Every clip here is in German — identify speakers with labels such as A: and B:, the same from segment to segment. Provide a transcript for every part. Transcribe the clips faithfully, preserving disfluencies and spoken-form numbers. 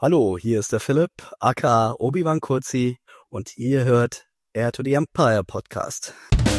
A: Hallo, hier ist der Philipp, aka Obi-Wan Kurzi, und ihr hört Heir to the Empire Podcast.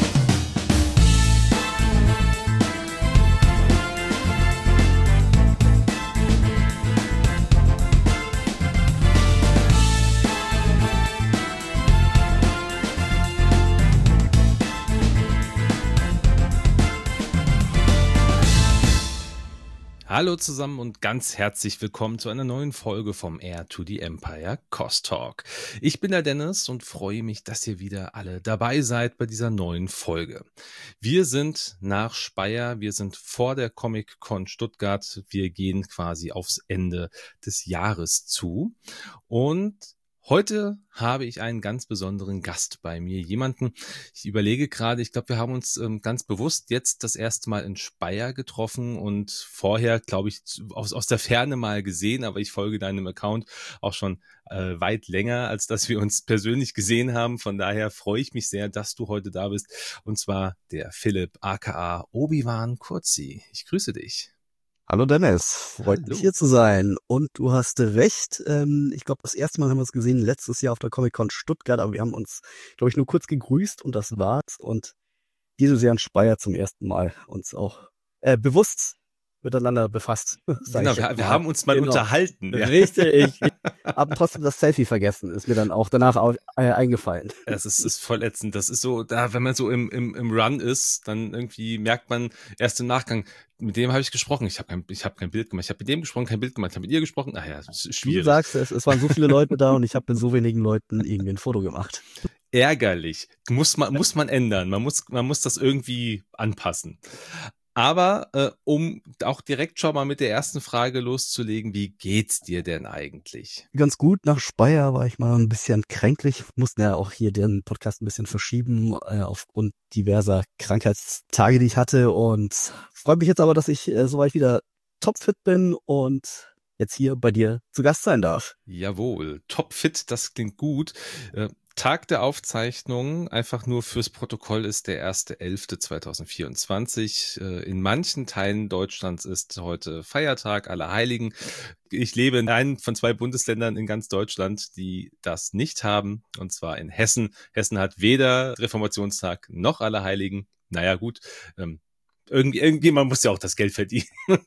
B: Hallo zusammen und ganz herzlich willkommen zu einer neuen Folge vom Heir to the Empire Cost Talk. Ich bin der Dennis und freue mich, dass ihr wieder alle dabei seid bei dieser neuen Folge. Wir sind nach Speyer, wir sind vor der Comic-Con Stuttgart, wir gehen quasi aufs Ende des Jahres zu und heute habe ich einen ganz besonderen Gast bei mir, jemanden, ich überlege gerade, ich glaube, wir haben uns ähm, ganz bewusst jetzt das erste Mal in Speyer getroffen und vorher, glaube ich, aus, aus der Ferne mal gesehen, aber ich folge deinem Account auch schon äh, weit länger, als dass wir uns persönlich gesehen haben. Von daher freue ich mich sehr, dass du heute da bist, und zwar der Philipp, aka Obi-Wan Kurzi. Ich grüße dich.
A: Hallo Dennis, freut
B: Hallo.
A: mich hier zu sein. Und du hast recht, ähm, ich glaube, das erste Mal haben wir uns gesehen letztes Jahr auf der Comic-Con Stuttgart, aber wir haben uns, glaube ich, nur kurz gegrüßt und das war's. Und dieses Jahr in Speyer zum ersten Mal uns auch äh, bewusst miteinander befasst.
B: Genau, wir, wir haben uns mal genau. unterhalten.
A: Ja. Richtig, ich habe trotzdem das Selfie vergessen, ist mir dann auch danach auch, äh, eingefallen.
B: Das ist, ist voll ätzend. Das ist so, da, wenn man so im, im, im Run ist, dann irgendwie merkt man erst im Nachgang, mit dem habe ich gesprochen. Ich habe kein, ich hab kein Bild gemacht. Ich habe mit dem gesprochen, kein Bild gemacht. Ich habe mit ihr gesprochen. Ach ja, das ist schwierig.
A: Du sagst es, es waren so viele Leute da und ich habe mit so wenigen Leuten irgendwie ein Foto gemacht.
B: Ärgerlich. Muss man, muss man ändern. Man muss, man muss das irgendwie anpassen. Aber äh, um auch direkt schon mal mit der ersten Frage loszulegen, wie geht's dir denn eigentlich?
A: Ganz gut, nach Speyer war ich mal ein bisschen kränklich, mussten ja auch hier den Podcast ein bisschen verschieben, äh, aufgrund diverser Krankheitstage, die ich hatte, und freue mich jetzt aber, dass ich äh, soweit wieder topfit bin und jetzt hier bei dir zu Gast sein darf.
B: Jawohl, topfit, das klingt gut. Äh, Tag der Aufzeichnung, einfach nur fürs Protokoll, ist der erster elfter zweitausendvierundzwanzig. In manchen Teilen Deutschlands ist heute Feiertag, Allerheiligen. Ich lebe in einem von zwei Bundesländern in ganz Deutschland, die das nicht haben, und zwar in Hessen. Hessen hat weder Reformationstag noch Allerheiligen. Naja gut, ähm, irgendwie, irgendjemand muss ja auch das Geld verdienen.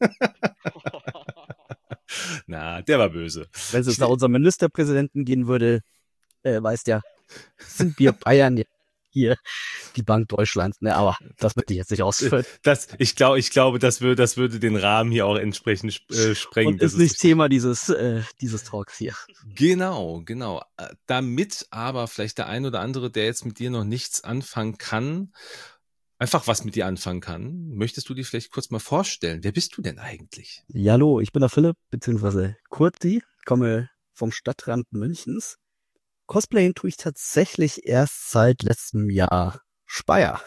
B: Na, der war böse.
A: Wenn es jetzt nach unserem Ministerpräsidenten gehen würde, äh, weißt ja, sind wir Bayern hier die Bank Deutschlands, ne? Aber das wird ich jetzt nicht ausführen.
B: Das, ich glaube, ich glaube, das würde, das würde den Rahmen hier auch entsprechend äh, sprengen.
A: Und ist
B: das
A: nicht
B: ist
A: Thema dieses, äh, dieses Talks hier.
B: Genau, genau. Damit aber vielleicht der ein oder andere, der jetzt mit dir noch nichts anfangen kann, einfach was mit dir anfangen kann, möchtest du dir vielleicht kurz mal vorstellen? Wer bist du denn eigentlich?
A: Ja, hallo, ich bin der Philipp, beziehungsweise Kurzi, komme vom Stadtrand Münchens. Cosplayen tue ich tatsächlich erst seit letztem Jahr Speyer.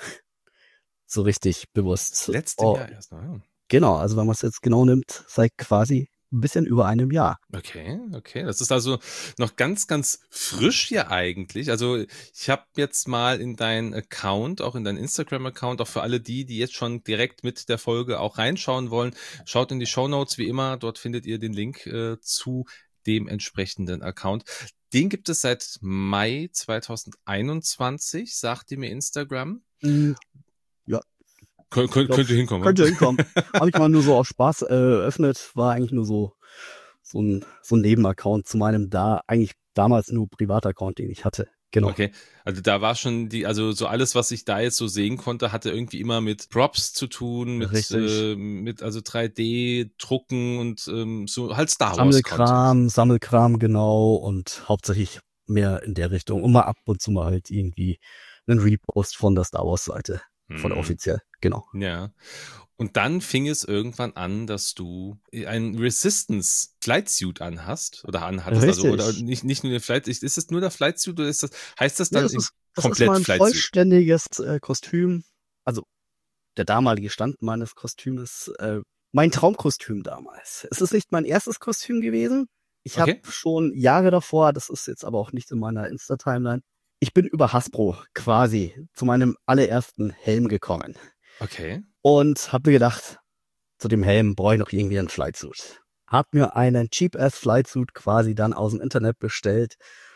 A: So richtig bewusst.
B: Letztes
A: oh,
B: Jahr erst, ja.
A: Genau, also wenn man es jetzt genau nimmt, seit quasi ein bisschen über einem Jahr.
B: Okay, okay. Das ist also noch ganz, ganz frisch hier eigentlich. Also ich habe jetzt mal in deinen Account, auch in deinen Instagram-Account, auch für alle die, die jetzt schon direkt mit der Folge auch reinschauen wollen, schaut in die Shownotes wie immer. Dort findet ihr den Link äh, zu dem entsprechenden Account. Den gibt es seit Mai zweitausendeinundzwanzig, sagte mir Instagram.
A: Mm, ja.
B: Kön kön
A: glaub,
B: könnte hinkommen.
A: Könnte hinkommen. Habe ich mal nur so aus Spaß äh, eröffnet, war eigentlich nur so, so ein, so ein Nebenaccount zu meinem da, eigentlich damals nur Privataccount, den ich hatte. Genau.
B: Okay, also da war schon die, also so alles, was ich da jetzt so sehen konnte, hatte irgendwie immer mit Props zu tun, mit, äh, mit also drei D-Drucken und ähm, so halt Star Wars.
A: Sammelkram, Sammelkram, genau, und hauptsächlich mehr in der Richtung. Und mal ab und zu mal halt irgendwie einen Repost von der Star Wars-Seite, von der offiziell, genau.
B: Ja. Und dann fing es irgendwann an, dass du ein Resistance Flightsuit anhast oder anhattest.
A: Richtig.
B: Also, oder nicht, nicht nur der Flight, ist es nur der Flightsuit oder ist das, heißt das dann
A: ja, das ist, das
B: komplett
A: ist mal ein
B: Flightsuit?
A: vollständiges äh, Kostüm. Also, der damalige Stand meines Kostüms, äh, mein Traumkostüm damals. Es ist nicht mein erstes Kostüm gewesen. Ich habe
B: Okay.
A: schon Jahre davor, das ist jetzt aber auch nicht in meiner Insta-Timeline, ich bin über Hasbro quasi zu meinem allerersten Helm gekommen.
B: Okay.
A: Und habe mir gedacht, zu dem Helm brauche ich noch irgendwie einen Flightsuit. hab mir einen Cheap-Ass-Flightsuit quasi dann aus dem Internet bestellt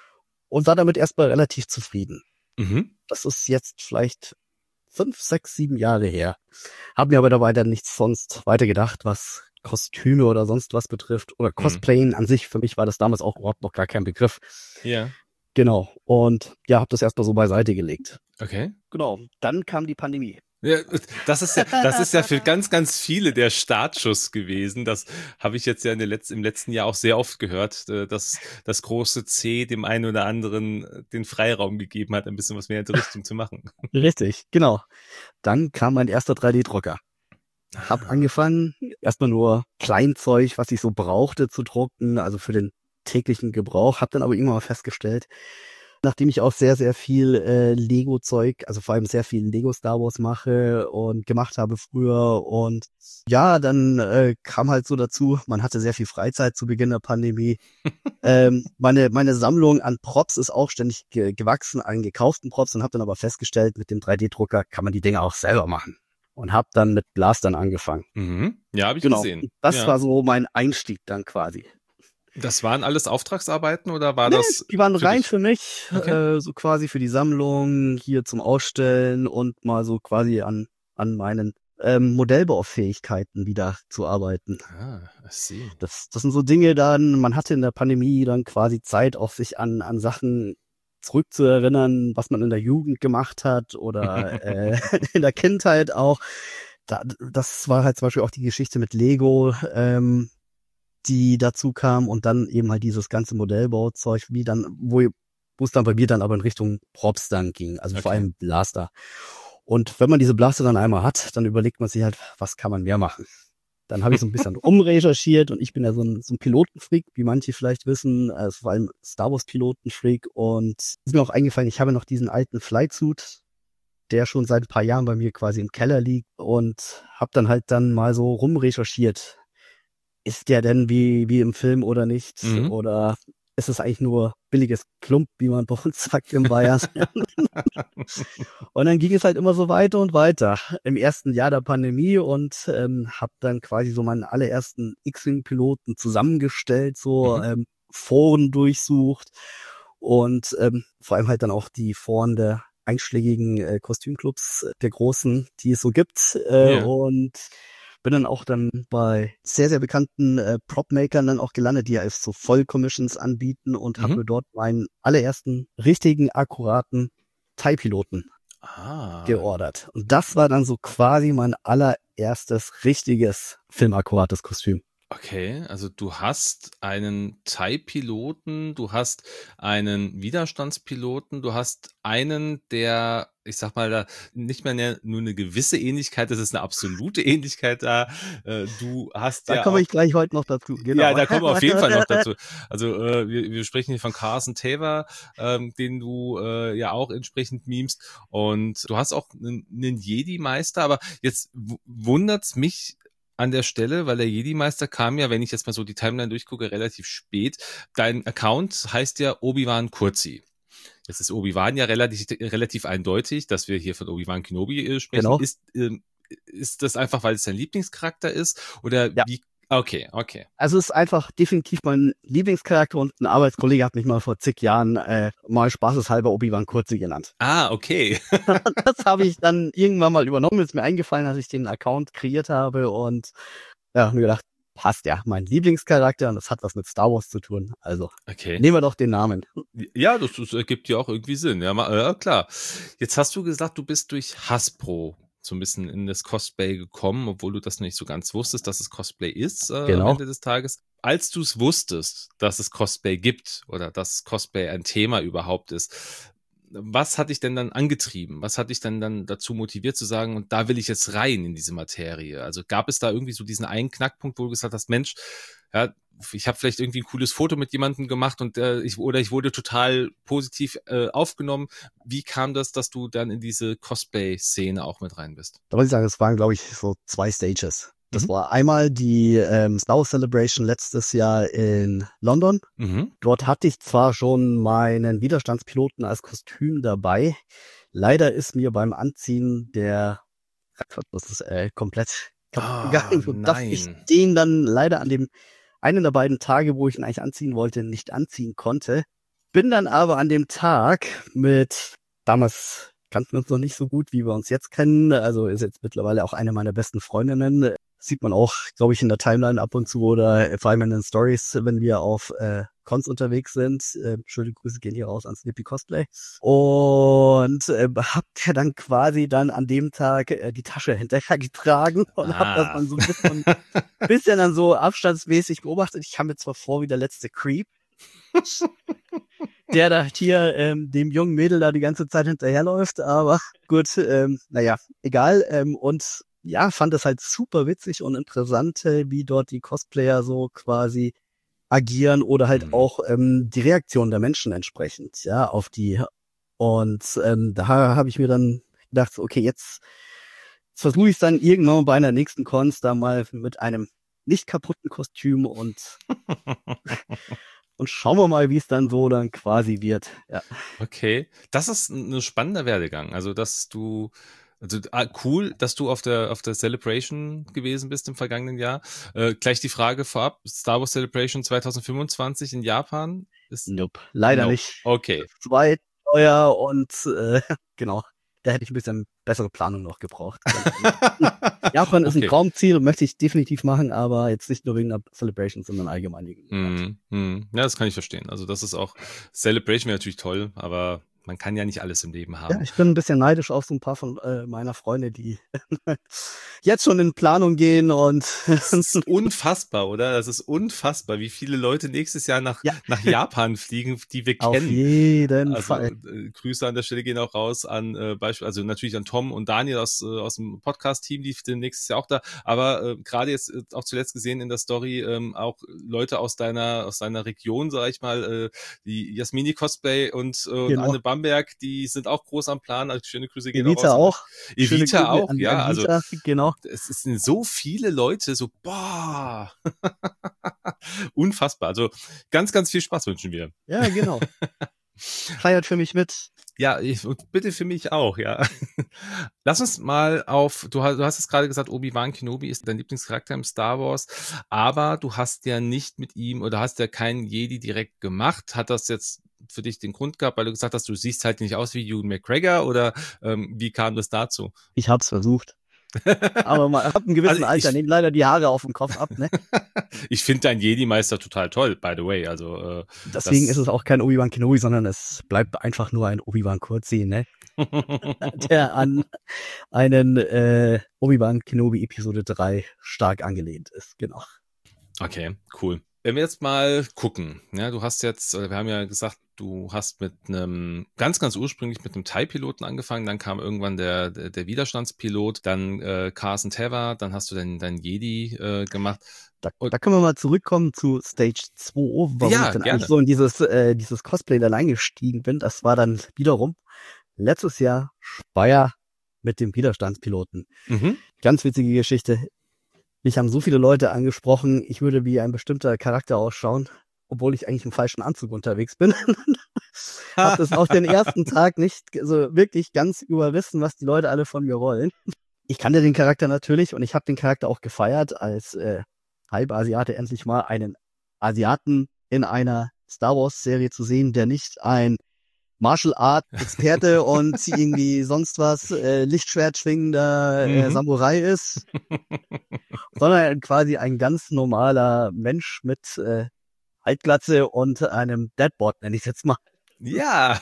A: und war damit erstmal relativ zufrieden.
B: Mhm.
A: Das ist jetzt vielleicht fünf, sechs, sieben Jahre her. Hab mir aber dabei dann nichts sonst weiter gedacht, was Kostüme oder sonst was betrifft. Oder Cosplayen mhm. an sich, für mich war das damals auch überhaupt noch gar kein Begriff.
B: Ja.
A: Genau. Und ja, hab das erstmal so beiseite gelegt.
B: Okay.
A: Genau. Dann kam die Pandemie.
B: Ja, das ist ja, das ist ja für ganz, ganz viele der Startschuss gewesen. Das habe ich jetzt ja in der Letz-, im letzten Jahr auch sehr oft gehört, dass das große C dem einen oder anderen den Freiraum gegeben hat, ein bisschen was mehr in die Richtung zu machen.
A: Richtig, genau. Dann kam mein erster drei D-Drucker. Hab angefangen, erstmal nur Kleinzeug, was ich so brauchte, zu drucken, also für den täglichen Gebrauch. Hab dann aber irgendwann mal festgestellt, nachdem ich auch sehr, sehr viel äh, Lego-Zeug, also vor allem sehr viel Lego Star Wars mache und gemacht habe früher. Und ja, dann äh, kam halt so dazu, man hatte sehr viel Freizeit zu Beginn der Pandemie. ähm, meine meine Sammlung an Props ist auch ständig ge- gewachsen, an gekauften Props, und habe dann aber festgestellt, mit dem drei D-Drucker kann man die Dinge auch selber machen. Und habe dann mit Blastern angefangen.
B: Mhm. Ja, habe ich
A: genau.
B: gesehen.
A: Das
B: ja.
A: war so mein Einstieg dann quasi.
B: Das waren alles Auftragsarbeiten oder war
A: nee,
B: das?
A: Die waren
B: für
A: rein
B: dich?
A: für mich,
B: Okay.
A: äh, so quasi für die Sammlung, hier zum Ausstellen und mal so quasi an an meinen ähm, Modellbaufähigkeiten wieder zu arbeiten.
B: Ah, I see.
A: Das, das sind so Dinge dann, man hatte in der Pandemie dann quasi Zeit, auch sich an an Sachen zurückzuerinnern, was man in der Jugend gemacht hat oder äh, in der Kindheit auch. Da, das war halt zum Beispiel auch die Geschichte mit Lego, ähm, die dazu kam, und dann eben halt dieses ganze Modellbauzeug, wie dann, wo, wo es dann bei mir dann aber in Richtung Props dann ging, also
B: Okay.
A: vor allem Blaster. Und wenn man diese Blaster dann einmal hat, dann überlegt man sich halt, was kann man mehr machen? Dann habe ich so ein bisschen umrecherchiert, und ich bin ja so ein, so ein Pilotenfreak, wie manche vielleicht wissen, also vor allem Star Wars Pilotenfreak, und es ist mir auch eingefallen, ich habe noch diesen alten Flightsuit, der schon seit ein paar Jahren bei mir quasi im Keller liegt, und habe dann halt dann mal so rumrecherchiert. Ist der denn wie wie im Film oder nicht?
B: Mhm.
A: Oder ist es eigentlich nur billiges Klump, wie man bei uns sagt im Bayern? Und dann ging es halt immer so weiter und weiter. Im ersten Jahr der Pandemie, und ähm, habe dann quasi so meinen allerersten X-Wing-Piloten zusammengestellt, so
B: Mhm.
A: ähm, Foren durchsucht und ähm, vor allem halt dann auch die Foren der einschlägigen äh, Kostümclubs, äh, der großen, die es so gibt. Äh,
B: Ja.
A: Und bin dann auch dann bei sehr, sehr bekannten äh, Prop-Makern dann auch gelandet, die ja so Voll-Commissions anbieten, und habe
B: Mhm.
A: mir dort meinen allerersten richtigen, akkuraten Thai-Piloten
B: Ah.
A: geordert. Und das war dann so quasi mein allererstes richtiges filmakkurates Kostüm.
B: Okay, also du hast einen Thai-Piloten, du hast einen Widerstandspiloten, du hast einen, der, ich sag mal, da nicht mehr ne- nur eine gewisse Ähnlichkeit, das ist eine absolute Ähnlichkeit da. Äh, Du hast
A: Da
B: ja
A: komme
B: auch,
A: ich gleich heute noch dazu,
B: ja,
A: genau.
B: da kommen wir auf jeden Fall noch dazu. Also äh, wir, wir sprechen hier von Carson Taver, ähm, den du äh, ja auch entsprechend memest. Und du hast auch einen, einen Jedi-Meister, aber jetzt w- wundert's mich an der Stelle, weil der Jedi-Meister kam ja, wenn ich jetzt mal so die Timeline durchgucke, relativ spät. Dein Account heißt ja Obi-Wan Kurzi. Jetzt ist Obi-Wan ja relativ, relativ eindeutig, dass wir hier von Obi-Wan Kenobi äh, sprechen.
A: Genau.
B: Ist, ähm, ist das einfach, weil es dein Lieblingscharakter ist? Oder
A: Ja.
B: wie? Okay, okay.
A: Also es ist einfach definitiv mein Lieblingscharakter, und ein Arbeitskollege hat mich mal vor zig Jahren äh, mal spaßeshalber Obi-Wan Kurzi genannt.
B: Ah, okay.
A: Das habe ich dann irgendwann mal übernommen, ist mir eingefallen, als ich den Account kreiert habe, und ja, mir gedacht, passt ja, mein Lieblingscharakter, und das hat was mit Star Wars zu tun. Also
B: Okay.
A: nehmen wir doch den Namen.
B: Ja, das, das ergibt ja auch irgendwie Sinn. Ja, ma- ja, klar. Jetzt hast du gesagt, du bist durch Hasbro so ein bisschen in das Cosplay gekommen, obwohl du das nicht so ganz wusstest, dass es Cosplay ist äh, am
A: Genau.
B: Ende des Tages. Als du es wusstest, dass es Cosplay gibt oder dass Cosplay ein Thema überhaupt ist, was hat dich denn dann angetrieben? Was hat dich denn dann dazu motiviert zu sagen, und da will ich jetzt rein in diese Materie? Also gab es da irgendwie so diesen einen Knackpunkt, wo du gesagt hast, Mensch, ja, ich habe vielleicht irgendwie ein cooles Foto mit jemandem gemacht und äh, ich oder ich wurde total positiv äh, aufgenommen. Wie kam das, dass du dann in diese Cosplay-Szene auch mit rein bist?
A: Da muss ich sagen, es waren, glaube ich, so zwei Stages. Das
B: Mhm.
A: war einmal die ähm, Star Wars Celebration letztes Jahr in London.
B: Mhm.
A: Dort hatte ich zwar schon meinen Widerstandspiloten als Kostüm dabei. Leider ist mir beim Anziehen der Gott, das ist äh, komplett kaputt
B: Ah,
A: gegangen, sodass ich
B: nein.
A: den dann leider an dem einen der beiden Tage, wo ich ihn eigentlich anziehen wollte, nicht anziehen konnte. Bin dann aber an dem Tag mit, damals kannten wir uns noch nicht so gut, wie wir uns jetzt kennen, also ist jetzt mittlerweile auch eine meiner besten Freundinnen. Sieht man auch, glaube ich, in der Timeline ab und zu oder vor allem in den Stories, wenn wir auf äh, Cons unterwegs sind. Äh, schöne Grüße gehen hier raus an Snippy Cosplay. Und äh, hab ja dann quasi dann an dem Tag äh, die Tasche hinterher getragen und ah. hab das dann so ein bisschen, bisschen dann so abstandsmäßig beobachtet. Ich kam mir zwar vor wie der letzte Creep, der da hier ähm, dem jungen Mädel da die ganze Zeit hinterherläuft, aber gut, ähm, naja, egal. Ähm, und ja, fand es halt super witzig und interessant, wie dort die Cosplayer so quasi agieren oder halt mhm. auch ähm, die Reaktion der Menschen entsprechend, ja, auf die. Und ähm, da habe ich mir dann gedacht, okay, jetzt, jetzt versuche ich es dann irgendwann bei einer nächsten Cons da mal mit einem nicht kaputten Kostüm und und schauen wir mal, wie es dann so dann quasi wird. Ja.
B: Okay, das ist ein spannender Werdegang. Also, dass du Also ah, cool, dass du auf der auf der Celebration gewesen bist im vergangenen Jahr. Äh, gleich die Frage vorab: Star Wars Celebration zwanzig fünfundzwanzig in Japan? Ist
A: nope, leider
B: nope.
A: nicht.
B: Okay.
A: Zwei teuer und äh, genau. Da hätte ich ein bisschen bessere Planung noch gebraucht. Japan ist okay. Ein Traumziel und möchte ich definitiv machen, aber jetzt nicht nur wegen der Celebration, sondern allgemein.
B: Mm, mm. Ja, das kann ich verstehen. Also das ist auch, Celebration wäre natürlich toll, aber man kann ja nicht alles im Leben haben.
A: Ja, ich bin ein bisschen neidisch auf so ein paar von äh, meiner Freunde, die jetzt schon in Planung gehen und
B: das ist unfassbar, oder? Das ist unfassbar, wie viele Leute nächstes Jahr nach, ja. nach Japan fliegen, die wir
A: auf
B: kennen.
A: Auf jeden
B: also,
A: Fall.
B: Äh, Grüße an der Stelle gehen auch raus an äh, Beispiel, also natürlich an Tom und Daniel aus, äh, aus dem Podcast-Team, die sind nächstes Jahr auch da, aber äh, gerade jetzt äh, auch zuletzt gesehen in der Story ähm, auch Leute aus deiner aus deiner Region, sag ich mal, äh, die Jasmini Cosplay und, äh, genau. Anne Bamberg, die sind auch groß am Plan. Also schöne Grüße gehen
A: Evita
B: auch raus.
A: auch.
B: Evita auch, ja.
A: Evita,
B: also
A: genau.
B: Es sind so viele Leute, so boah, unfassbar. Also ganz, ganz viel Spaß wünschen wir.
A: Ja, genau. Feiert für mich mit.
B: Ja, ich, und bitte für mich auch, ja. Lass uns mal auf, du hast, du hast es gerade gesagt, Obi-Wan Kenobi ist dein Lieblingscharakter im Star Wars, aber du hast ja nicht mit ihm oder hast ja keinen Jedi direkt gemacht. Hat das jetzt für dich den Grund gehabt, weil du gesagt hast, du siehst halt nicht aus wie Ewan McGregor oder ähm, wie kam das dazu?
A: Ich hab's versucht. Aber man hat einen gewissen also Alter, nehmen leider die Haare auf dem Kopf ab, ne?
B: Ich finde dein Jedi-Meister total toll, by the way. Also äh,
A: deswegen ist es auch kein Obi-Wan Kenobi, sondern es bleibt einfach nur ein Obi-Wan Kurzi, ne? Der an einen äh, Obi-Wan Kenobi Episode drei stark angelehnt ist, genau.
B: Okay, cool. Wenn wir jetzt mal gucken, ja, du hast jetzt, wir haben ja gesagt, du hast mit einem, ganz, ganz ursprünglich mit einem TIE-Piloten angefangen, dann kam irgendwann der, der, der Widerstandspilot, dann äh, Carson Teva, dann hast du dein, dein Jedi äh, gemacht.
A: Da, da können wir mal zurückkommen zu Stage zwei, warum
B: ja,
A: ich dann
B: gerne.
A: eigentlich so in dieses, äh, dieses Cosplay allein gestiegen bin. Das war dann wiederum letztes Jahr Speyer mit dem Widerstandspiloten. Mhm. Ganz witzige Geschichte. Mich haben so viele Leute angesprochen, ich würde wie ein bestimmter Charakter ausschauen, obwohl ich eigentlich im falschen Anzug unterwegs bin. Hab das auf den ersten Tag nicht so wirklich ganz überrissen, was die Leute alle von mir wollen. Ich kannte den Charakter natürlich und ich habe den Charakter auch gefeiert, als äh, Halbasiate endlich mal einen Asiaten in einer Star Wars Serie zu sehen, der nicht ein Martial Art Experte und irgendwie sonst was äh, Lichtschwert schwingender äh, mhm. Samurai ist, sondern quasi ein ganz normaler Mensch mit äh, Halbglatze und einem Deadboard, nenne ich es jetzt mal.
B: Ja.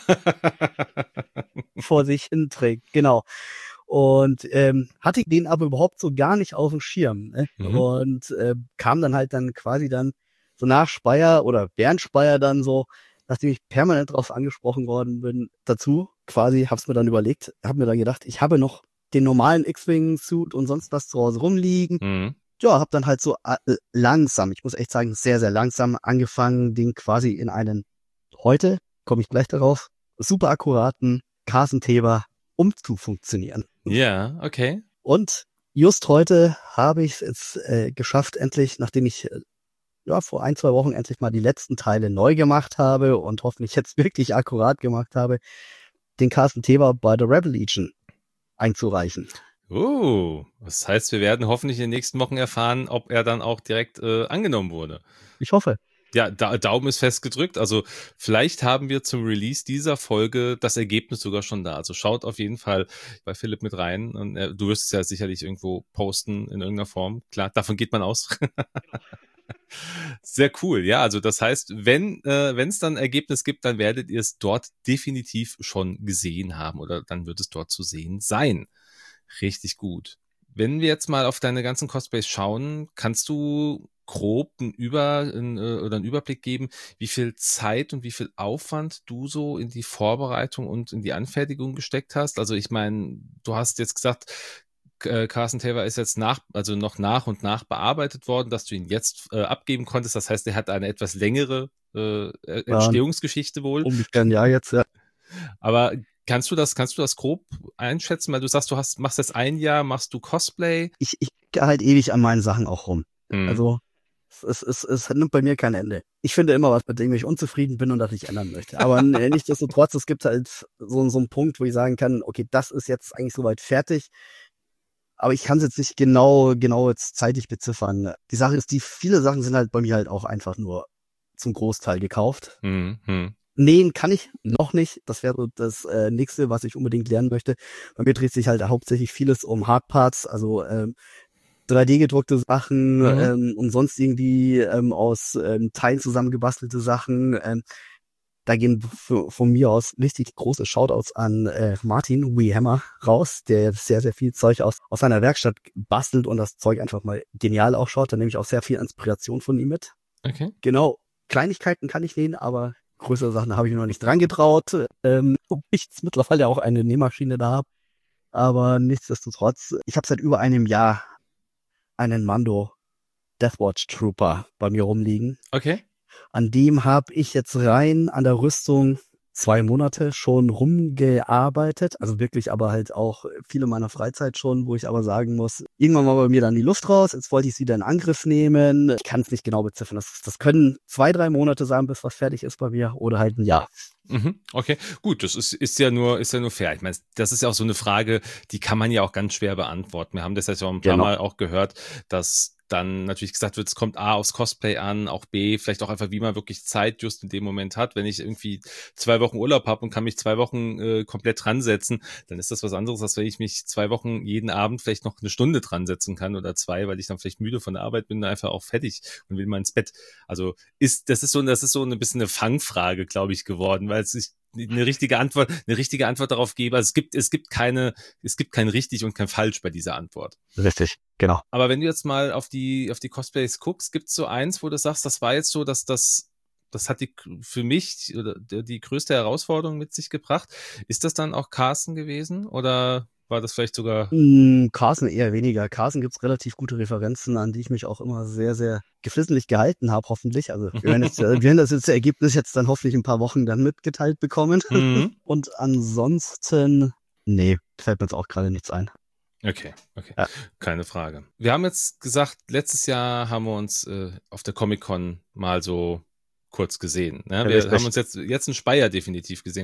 A: vor sich hin trägt, genau. Und ähm, hatte den aber überhaupt so gar nicht auf dem Schirm. Ne? Mhm. Und äh, kam dann halt dann quasi dann so nach Speyer oder während Speyer dann so, nachdem ich permanent drauf angesprochen worden bin, dazu quasi, hab's mir dann überlegt, hab mir dann gedacht, ich habe noch den normalen X-Wing-Suit und sonst was zu Hause rumliegen. Mhm. Ja, hab dann halt so äh, langsam, ich muss echt sagen, sehr, sehr langsam angefangen, den quasi in einen, heute, komme ich gleich darauf, super akkuraten Carson Teva umzufunktionieren.
B: Ja, okay.
A: Und just heute habe ich es jetzt äh, geschafft, endlich, nachdem ich äh, ja vor ein, zwei Wochen endlich mal die letzten Teile neu gemacht habe und hoffentlich jetzt wirklich akkurat gemacht habe, den Carson Teva bei der Rebel Legion einzureichen.
B: Oh, das heißt, wir werden hoffentlich in den nächsten Wochen erfahren, ob er dann auch direkt äh, angenommen wurde.
A: Ich hoffe.
B: Ja, da, Daumen ist fest gedrückt. Also vielleicht haben wir zum Release dieser Folge das Ergebnis sogar schon da. Also schaut auf jeden Fall bei Philipp mit rein. Und äh, du wirst es ja sicherlich irgendwo posten in irgendeiner Form. Klar, davon geht man aus. Sehr cool. Ja, also das heißt, wenn äh, wenn es dann ein Ergebnis gibt, dann werdet ihr es dort definitiv schon gesehen haben oder dann wird es dort zu sehen sein. Richtig gut. Wenn wir jetzt mal auf deine ganzen Cosplays schauen, kannst du grob einen, Über, einen, äh, oder einen Überblick geben, wie viel Zeit und wie viel Aufwand du so in die Vorbereitung und in die Anfertigung gesteckt hast? Also ich meine, du hast jetzt gesagt, äh, Carson Taver ist jetzt nach, also noch nach und nach bearbeitet worden, dass du ihn jetzt äh, abgeben konntest. Das heißt, er hat eine etwas längere äh, Entstehungsgeschichte wohl.
A: Ungefähr ein Jahr jetzt, ja.
B: Aber kannst du das, kannst du das grob einschätzen? Weil du sagst, du hast, machst jetzt ein Jahr, machst du Cosplay?
A: Ich, ich gehe halt ewig an meinen Sachen auch rum.
B: Hm.
A: Also es, es, es nimmt bei mir kein Ende. Ich finde immer was, mit dem ich unzufrieden bin und das ich ändern möchte. Aber nichtsdestotrotz, es gibt halt so, so einen Punkt, wo ich sagen kann, okay, das ist jetzt eigentlich soweit fertig. Aber ich kann es jetzt nicht genau, genau jetzt zeitlich beziffern. Die Sache ist, die viele Sachen sind halt bei mir halt auch einfach nur zum Großteil gekauft.
B: Hm, hm.
A: Nähen kann ich noch nicht. Das wäre so das äh, nächste, was ich unbedingt lernen möchte. Bei mir dreht sich halt hauptsächlich vieles um Hardparts, also ähm, drei D gedruckte Sachen
B: Mhm.
A: ähm, und sonst irgendwie ähm, aus ähm, Teilen zusammengebastelte Sachen. Ähm, da gehen für, von mir aus richtig große Shoutouts an äh, Martin WeHammer raus, der sehr, sehr viel Zeug aus, aus seiner Werkstatt bastelt und das Zeug einfach mal genial ausschaut. Da nehme ich auch sehr viel Inspiration von ihm mit.
B: Okay.
A: Genau, Kleinigkeiten kann ich nähen, aber größere Sachen habe ich mir noch nicht dran getraut. Ähm, ich jetzt mittlerweile auch eine Nähmaschine da habe. Aber nichtsdestotrotz, ich habe seit über einem Jahr einen Mando Deathwatch Trooper bei mir rumliegen.
B: Okay.
A: An dem habe ich jetzt rein an der Rüstung zwei Monate schon rumgearbeitet. Also wirklich aber halt auch viele meiner Freizeit schon, wo ich aber sagen muss, irgendwann war bei mir dann die Luft raus. Jetzt wollte ich sie wieder in Angriff nehmen. Ich kann es nicht genau beziffern. Das, das können zwei, drei Monate sein, bis was fertig ist bei mir oder halt ein Jahr.
B: Mhm, okay, gut, das ist, ist ja nur, ist ja nur fair. Ich meine, das ist ja auch so eine Frage, die kann man ja auch ganz schwer beantworten. Wir haben das ja schon ein paar
A: Genau.
B: Mal auch gehört, dass dann natürlich gesagt wird, es kommt A aufs Cosplay an, auch B, vielleicht auch einfach, wie man wirklich Zeit just in dem Moment hat. Wenn ich irgendwie zwei Wochen Urlaub habe und kann mich zwei Wochen äh, komplett dran setzen, dann ist das was anderes, als wenn ich mich zwei Wochen jeden Abend vielleicht noch eine Stunde dran setzen kann oder zwei, weil ich dann vielleicht müde von der Arbeit bin, einfach auch fertig und will mal ins Bett. Also ist, das ist so, das ist so ein bisschen eine Fangfrage, glaube ich, geworden, weil es ist eine richtige Antwort, eine richtige Antwort darauf gebe. Also es gibt, es gibt keine, es gibt kein richtig und kein falsch bei dieser Antwort.
A: Richtig, genau.
B: Aber wenn du jetzt mal auf die, auf die Cosplays guckst, gibt's so eins, wo du sagst, das war jetzt so, dass das, das hat die, für mich oder die größte Herausforderung mit sich gebracht. Ist das dann auch Carson gewesen oder war das vielleicht sogar?
A: Mm, Carson eher weniger. Carson gibt's relativ gute Referenzen, an die ich mich auch immer sehr, sehr geflissentlich gehalten habe, hoffentlich. Also wir werden, jetzt, wir werden das jetzt Ergebnis jetzt dann hoffentlich in ein paar Wochen dann mitgeteilt bekommen.
B: Mhm.
A: Und ansonsten, nee, fällt mir jetzt auch gerade nichts ein.
B: Okay, okay,
A: Ja.
B: Keine Frage. Wir haben jetzt gesagt, letztes Jahr haben wir uns äh, auf der Comic-Con mal so kurz gesehen. Ne? Wir
A: Richtig.
B: haben uns jetzt, jetzt in Speyer definitiv gesehen.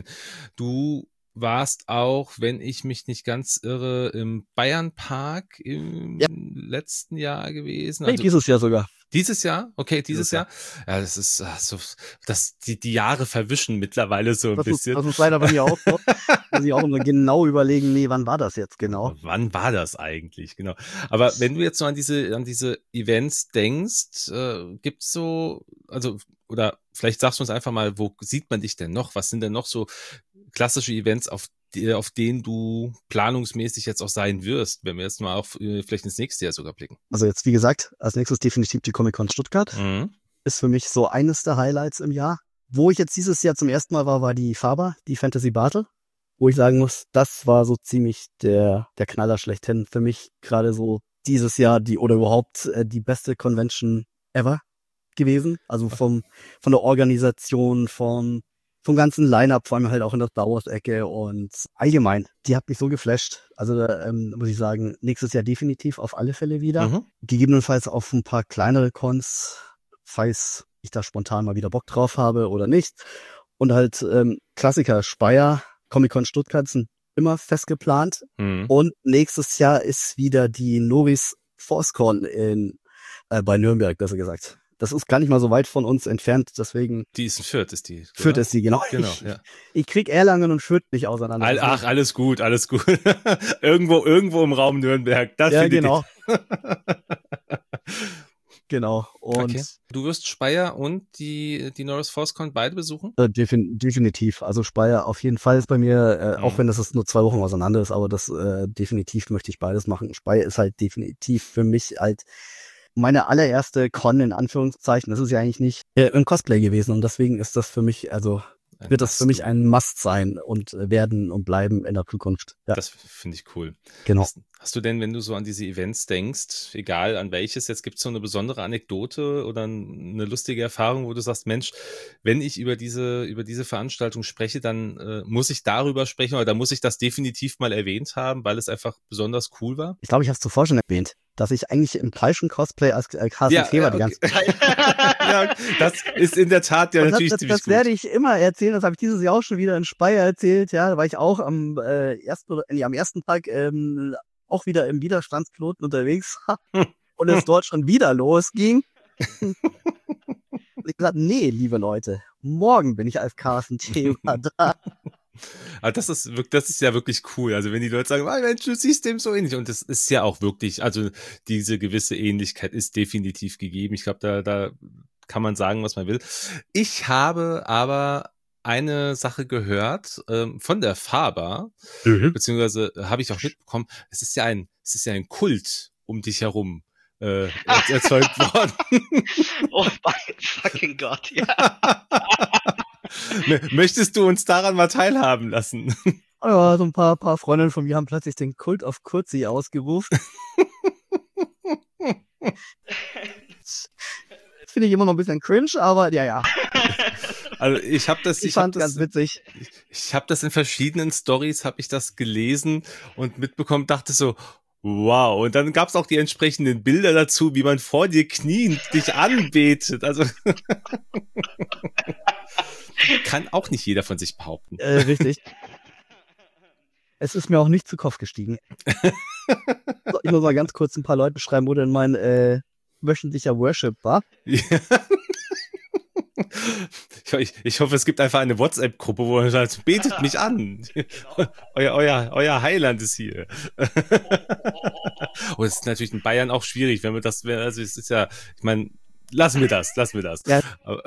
B: Du warst auch, wenn ich mich nicht ganz irre, im Bayernpark im
A: Ja.
B: letzten Jahr gewesen.
A: Nee,
B: Also
A: dieses Jahr sogar.
B: dieses Jahr? Okay, dieses
A: Dieses
B: Jahr. Ja, das ist ach, so, dass die, die Jahre verwischen mittlerweile so ein
A: Das ist,
B: bisschen.
A: das ist leider bei mir auch so. Muss ich auch immer genau überlegen, nee, wann war das jetzt genau?
B: Wann war das eigentlich? Genau. Aber wenn du jetzt so an diese, an diese Events denkst, äh, gibt's so, also, oder vielleicht sagst du uns einfach mal, wo sieht man dich denn noch? Was sind denn noch so klassische Events, auf, die, auf denen du planungsmäßig jetzt auch sein wirst, wenn wir jetzt mal auf äh, vielleicht ins nächste Jahr sogar blicken?
A: Also jetzt, wie gesagt, als nächstes definitiv die Comic-Con Stuttgart.
B: Mhm.
A: Ist für mich so eines der Highlights im Jahr. Wo ich jetzt dieses Jahr zum ersten Mal war, war die Faber, die Fantasy Battle. Wo ich sagen muss, das war so ziemlich der, der Knaller schlechthin. Für mich gerade so dieses Jahr die, oder überhaupt äh, die beste Convention ever gewesen. Also vom, von der Organisation, vom, vom ganzen Line-Up, vor allem halt auch in der Star Wars-Ecke und allgemein. Die hat mich so geflasht. Also da ähm, muss ich sagen, nächstes Jahr definitiv auf alle Fälle wieder.
B: Mhm.
A: Gegebenenfalls auf ein paar kleinere Cons, falls ich da spontan mal wieder Bock drauf habe oder nicht. Und halt ähm, Klassiker, Speyer, Comic-Con Stuttgart sind immer fest geplant.
B: Mhm.
A: Und nächstes Jahr ist wieder die Noris ForceCon in äh, bei Nürnberg, besser gesagt. Das ist gar nicht mal so weit von uns entfernt, deswegen.
B: Die ist in Fürth, ist die.
A: Fürth
B: oder?
A: ist die, genau.
B: Genau,
A: ich,
B: ja.
A: ich krieg Erlangen und Fürth nicht auseinander.
B: All, ach, alles gut, alles gut. irgendwo, irgendwo im Raum Nürnberg. Das
A: ja,
B: findet
A: genau.
B: ihr.
A: Genau. Und
B: okay. Du wirst Speyer und die, die Norris ForceCon beide besuchen?
A: Äh, defin- definitiv. Also Speyer auf jeden Fall ist bei mir, äh,
B: Mhm.
A: auch wenn das jetzt nur zwei Wochen auseinander ist, aber das äh, definitiv möchte ich beides machen. Speyer ist halt definitiv für mich halt meine allererste Con in Anführungszeichen. Das ist ja eigentlich nicht äh, ein Cosplay gewesen und deswegen ist das für mich, also
B: Ein
A: wird das
B: Must.
A: für mich ein Must sein und äh, werden und bleiben in der Zukunft. Ja,
B: Das finde ich cool.
A: genau.
B: Hast, hast du denn, wenn du so an diese Events denkst, egal an welches, jetzt gibt es so eine besondere Anekdote oder eine lustige Erfahrung, wo du sagst, Mensch, wenn ich über diese, über diese Veranstaltung spreche, dann äh, muss ich darüber sprechen oder da muss ich das definitiv mal erwähnt haben, weil es einfach besonders cool war?
A: Ich glaube, ich habe es zuvor schon erwähnt, dass ich eigentlich im falschen Cosplay als äh, Carsten
B: Ja,
A: Kleber
B: ja,
A: die ganze
B: okay. ja, das ist in der Tat ja
A: Und
B: natürlich
A: das, das,
B: ziemlich
A: das werde
B: gut.
A: ich immer erzählen, das habe ich dieses Jahr auch schon wieder in Speyer erzählt, ja, da war ich auch am äh, ersten oder nee, am ersten Tag ähm, auch wieder im Widerstandspiloten unterwegs war und es dort schon wieder losging. Und ich gesagt, nee, liebe Leute, morgen bin ich als Carsten Kleber da.
B: Aber das ist wirklich, das ist ja wirklich cool. Also wenn die Leute sagen, oh, Mensch, du siehst dem so ähnlich. Und das ist ja auch wirklich, also diese gewisse Ähnlichkeit ist definitiv gegeben. Ich glaube, da, da kann man sagen, was man will. Ich habe aber eine Sache gehört ähm, von der Faber,
A: Mhm.
B: beziehungsweise habe ich auch mitbekommen, es ist ja ein, es ist ja ein Kult um dich herum äh, erzeugt worden.
C: Oh mein fucking Gott, ja.
B: Möchtest du uns daran mal teilhaben lassen?
A: Ja, so ein paar, paar Freundinnen von mir haben plötzlich den Kult auf Kurzi ausgerufen. Das finde ich immer noch ein bisschen cringe, aber ja, ja.
B: Also ich habe das,
A: Ich,
B: ich
A: fand
B: habe
A: es
B: das,
A: ganz witzig.
B: ich, ich habe das in verschiedenen Stories, habe ich das gelesen und mitbekommen, dachte so, wow. Und dann gab es auch die entsprechenden Bilder dazu, wie man vor dir kniend dich anbetet. Also kann auch nicht jeder von sich behaupten.
A: Äh, richtig. Es ist mir auch nicht zu Kopf gestiegen. So, ich muss mal ganz kurz ein paar Leuten schreiben, wo denn mein äh, wöchentlicher Worship war.
B: Ja. Ich, ich hoffe, es gibt einfach eine WhatsApp-Gruppe, wo man sagt, betet mich an. Euer, euer, euer Heiland ist hier. Und es ist natürlich in Bayern auch schwierig, wenn man das, also es ist ja, ich meine, lassen wir das, lassen wir das.
A: Ja.
B: Aber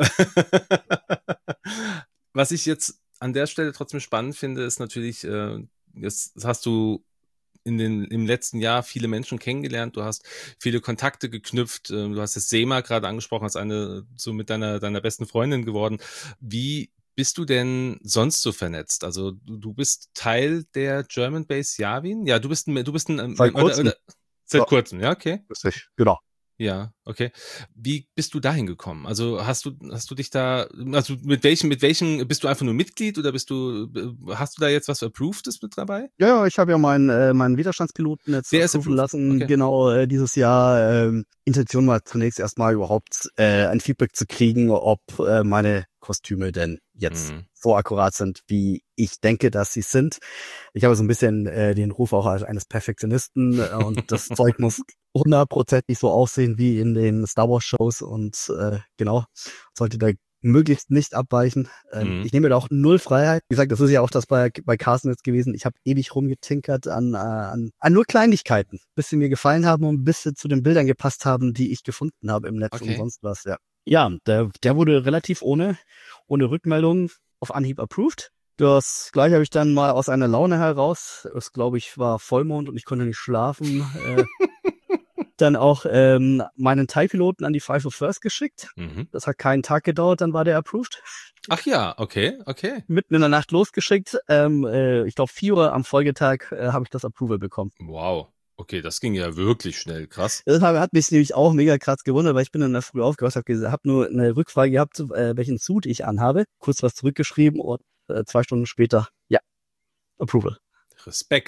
B: was ich jetzt an der Stelle trotzdem spannend finde, ist natürlich, äh, das hast du in den, im letzten Jahr viele Menschen kennengelernt, du hast viele Kontakte geknüpft, äh, du hast das Sema gerade angesprochen, als eine so mit deiner, deiner besten Freundin geworden. Wie bist du denn sonst so vernetzt? Also du, du bist Teil der German Base Yavin? Ja, du bist ein, du bist ein,
A: Seit
B: oder,
A: kurzem.
B: oder, seit
A: Ja.
B: kurzem, ja, okay.
A: Richtig, genau.
B: Ja, okay. Wie bist du dahin gekommen? Also hast du, hast du dich da, also mit welchem, mit welchen, bist du einfach nur Mitglied oder bist du, hast du da jetzt was Approvedes mit dabei?
A: Ja, ja, ich habe ja meinen äh, meinen Widerstandspiloten jetzt
B: Der ist
A: approven
B: approved,
A: lassen,
B: okay.
A: genau äh, dieses Jahr. Ähm, Intention war zunächst erstmal überhaupt äh, ein Feedback zu kriegen, ob äh, meine Kostüme denn jetzt
B: Mhm.
A: so akkurat sind, wie ich denke, dass sie sind. Ich habe so ein bisschen äh, den Ruf auch als eines Perfektionisten äh, und das Zeug muss hundertprozentig so aussehen wie in den Star Wars Shows und äh, genau, sollte da möglichst nicht abweichen. Ähm,
B: Mhm.
A: Ich nehme da auch null Freiheit. Wie gesagt, das ist ja auch das bei, bei Carsten jetzt gewesen. Ich habe ewig rumgetinkert an, äh, an, an nur Kleinigkeiten, bis sie mir gefallen haben und bis sie zu den Bildern gepasst haben, die ich gefunden habe im Netz
B: Okay.
A: und sonst was, ja. Ja, der, der wurde relativ ohne, ohne Rückmeldung auf Anhieb approved. Das gleiche habe ich dann mal aus einer Laune heraus. Es glaube ich war Vollmond und ich konnte nicht schlafen. äh, dann auch ähm, meinen Thai-Piloten an die Five of First geschickt.
B: Mhm.
A: Das hat keinen Tag gedauert, dann war der approved.
B: Ach ja, okay, okay.
A: Mitten in der Nacht losgeschickt. Ähm, äh, ich glaube vier Uhr am Folgetag äh, habe ich das Approval bekommen.
B: Wow. Okay, das ging ja wirklich schnell, krass.
A: Das hat, hat mich nämlich auch mega krass gewundert, weil ich bin in der Früh aufgewacht, habe hab nur eine Rückfrage gehabt, äh, welchen Suit ich anhabe. Kurz was zurückgeschrieben und äh, zwei Stunden später, ja, Approval.
B: Respekt.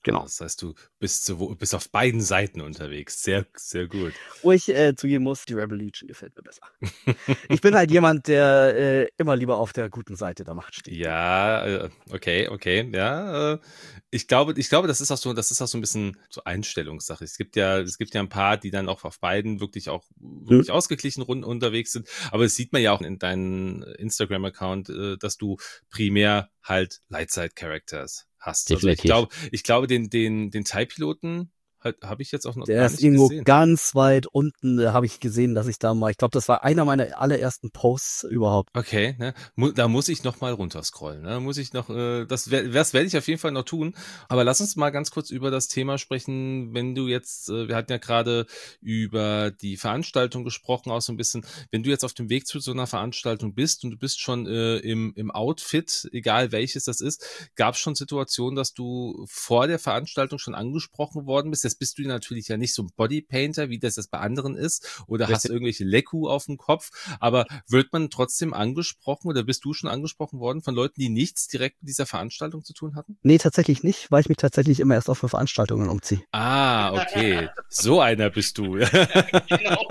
A: Genau.
B: Das heißt, du bist, so, bist auf beiden Seiten unterwegs. Sehr, sehr gut.
A: Wo ich äh, zugeben muss, die Rebel Legion gefällt mir besser. Ich bin halt jemand, der äh, immer lieber auf der guten Seite der Macht steht.
B: Ja, äh, okay, okay, ja. Äh, ich glaube, ich glaube, das ist auch so, das ist auch so ein bisschen so Einstellungssache. Es gibt ja, es gibt ja ein paar, die dann auch auf beiden wirklich auch wirklich
A: Hm.
B: ausgeglichen rund unterwegs sind. Aber das sieht man ja auch in deinem Instagram-Account, äh, dass du primär halt Lightside-Characters hast. Also ich
A: Definitiv.
B: glaube, ich glaube, den, den, den TIE-Piloten halt, habe ich jetzt auch noch
A: Der
B: gar
A: ist
B: nicht
A: irgendwo
B: gesehen.
A: ganz weit unten, da habe ich gesehen, dass ich da mal, ich glaube, das war einer meiner allerersten Posts überhaupt.
B: Okay, ne? Mu- Da muss ich noch mal runterscrollen. Ne? Muss ich noch, äh, das, wer- das werde ich auf jeden Fall noch tun. Aber lass uns mal ganz kurz über das Thema sprechen. Wenn du jetzt, äh, wir hatten ja gerade über die Veranstaltung gesprochen, auch so ein bisschen. Wenn du jetzt auf dem Weg zu so einer Veranstaltung bist und du bist schon äh, im, im Outfit, egal welches das ist, gab es schon Situationen, dass du vor der Veranstaltung schon angesprochen worden bist? Jetzt bist du natürlich ja nicht so ein Bodypainter, wie das jetzt bei anderen ist, oder hast
A: Richtig.
B: irgendwelche Leku auf dem Kopf. Aber wird man trotzdem angesprochen oder bist du schon angesprochen worden von Leuten, die nichts direkt mit dieser Veranstaltung zu tun hatten?
A: Nee, tatsächlich nicht, weil ich mich tatsächlich immer erst auf Veranstaltungen umziehe.
B: Ah, okay. So einer bist du.
C: Genau.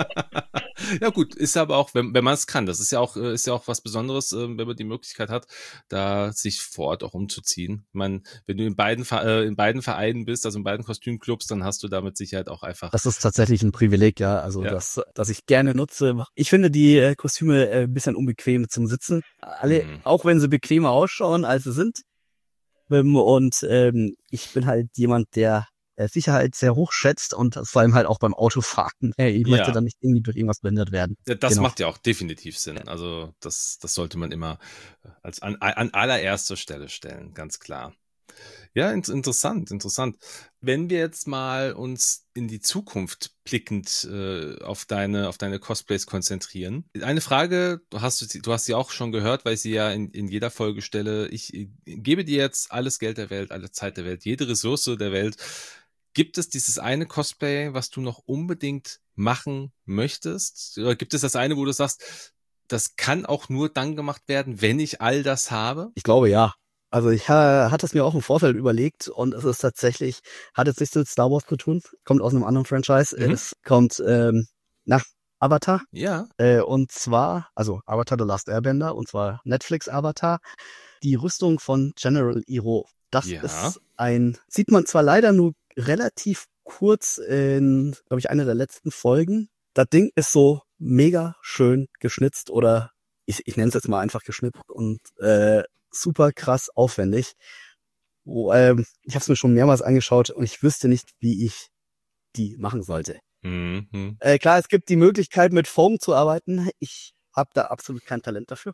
B: Ja gut, ist aber auch, wenn, wenn man es kann. Das ist ja auch, äh, ist ja auch was Besonderes, äh, wenn man die Möglichkeit hat, da sich vor Ort auch umzuziehen. Ich meine, wenn du in beiden, Ver- äh, in beiden Vereinen bist, also in beiden Kostümclubs, dann hast du da mit Sicherheit auch einfach.
A: Das ist tatsächlich ein Privileg, ja, also
B: Ja.
A: das, das ich gerne nutze. Ich finde die äh, Kostüme äh, ein bisschen unbequem zum Sitzen. Alle,
B: Mhm.
A: auch wenn sie bequemer ausschauen, als sie sind. Ähm, Und ähm, ich bin halt jemand, der äh, Sicherheit sehr hoch schätzt und vor allem halt auch beim Autofahren. Äh, ich möchte
B: Ja.
A: dann nicht irgendwie durch irgendwas behindert werden.
B: Ja, das
A: Genau.
B: macht ja auch definitiv Sinn. Also das, das sollte man immer als an, an allererster Stelle stellen, ganz klar. Ja, in, interessant, interessant. Wenn wir jetzt mal uns in die Zukunft blickend äh, auf deine auf deine Cosplays konzentrieren. Eine Frage, du hast sie- du hast sie auch schon gehört, weil ich sie ja in, in jeder Folge stelle. Ich äh, gebe dir jetzt alles Geld der Welt, alle Zeit der Welt, jede Ressource der Welt. Gibt es dieses eine Cosplay, was du noch unbedingt machen möchtest? Oder gibt es das eine, wo du sagst, das kann auch nur dann gemacht werden, wenn ich all das habe?
A: Ich glaube ja. Also ich ha, hatte es mir auch im Vorfeld überlegt und es ist tatsächlich, hat jetzt nichts mit Star Wars zu tun, kommt aus einem anderen Franchise.
B: Mhm.
A: Es kommt ähm, nach Avatar.
B: Ja.
A: Äh, und zwar, also Avatar The Last Airbender, und zwar Netflix Avatar, die Rüstung von General Iroh. Das
B: Ja.
A: ist ein, sieht man zwar leider nur relativ kurz in, glaube ich, einer der letzten Folgen. Das Ding ist so mega schön geschnitzt oder ich, ich nenne es jetzt mal einfach geschnitzt und äh, super krass aufwendig. Wo, ähm, ich habe es mir schon mehrmals angeschaut und ich wüsste nicht, wie ich die machen sollte.
B: Mhm.
A: Äh, klar, es gibt die Möglichkeit, mit Foam zu arbeiten. Ich habe da absolut kein Talent dafür.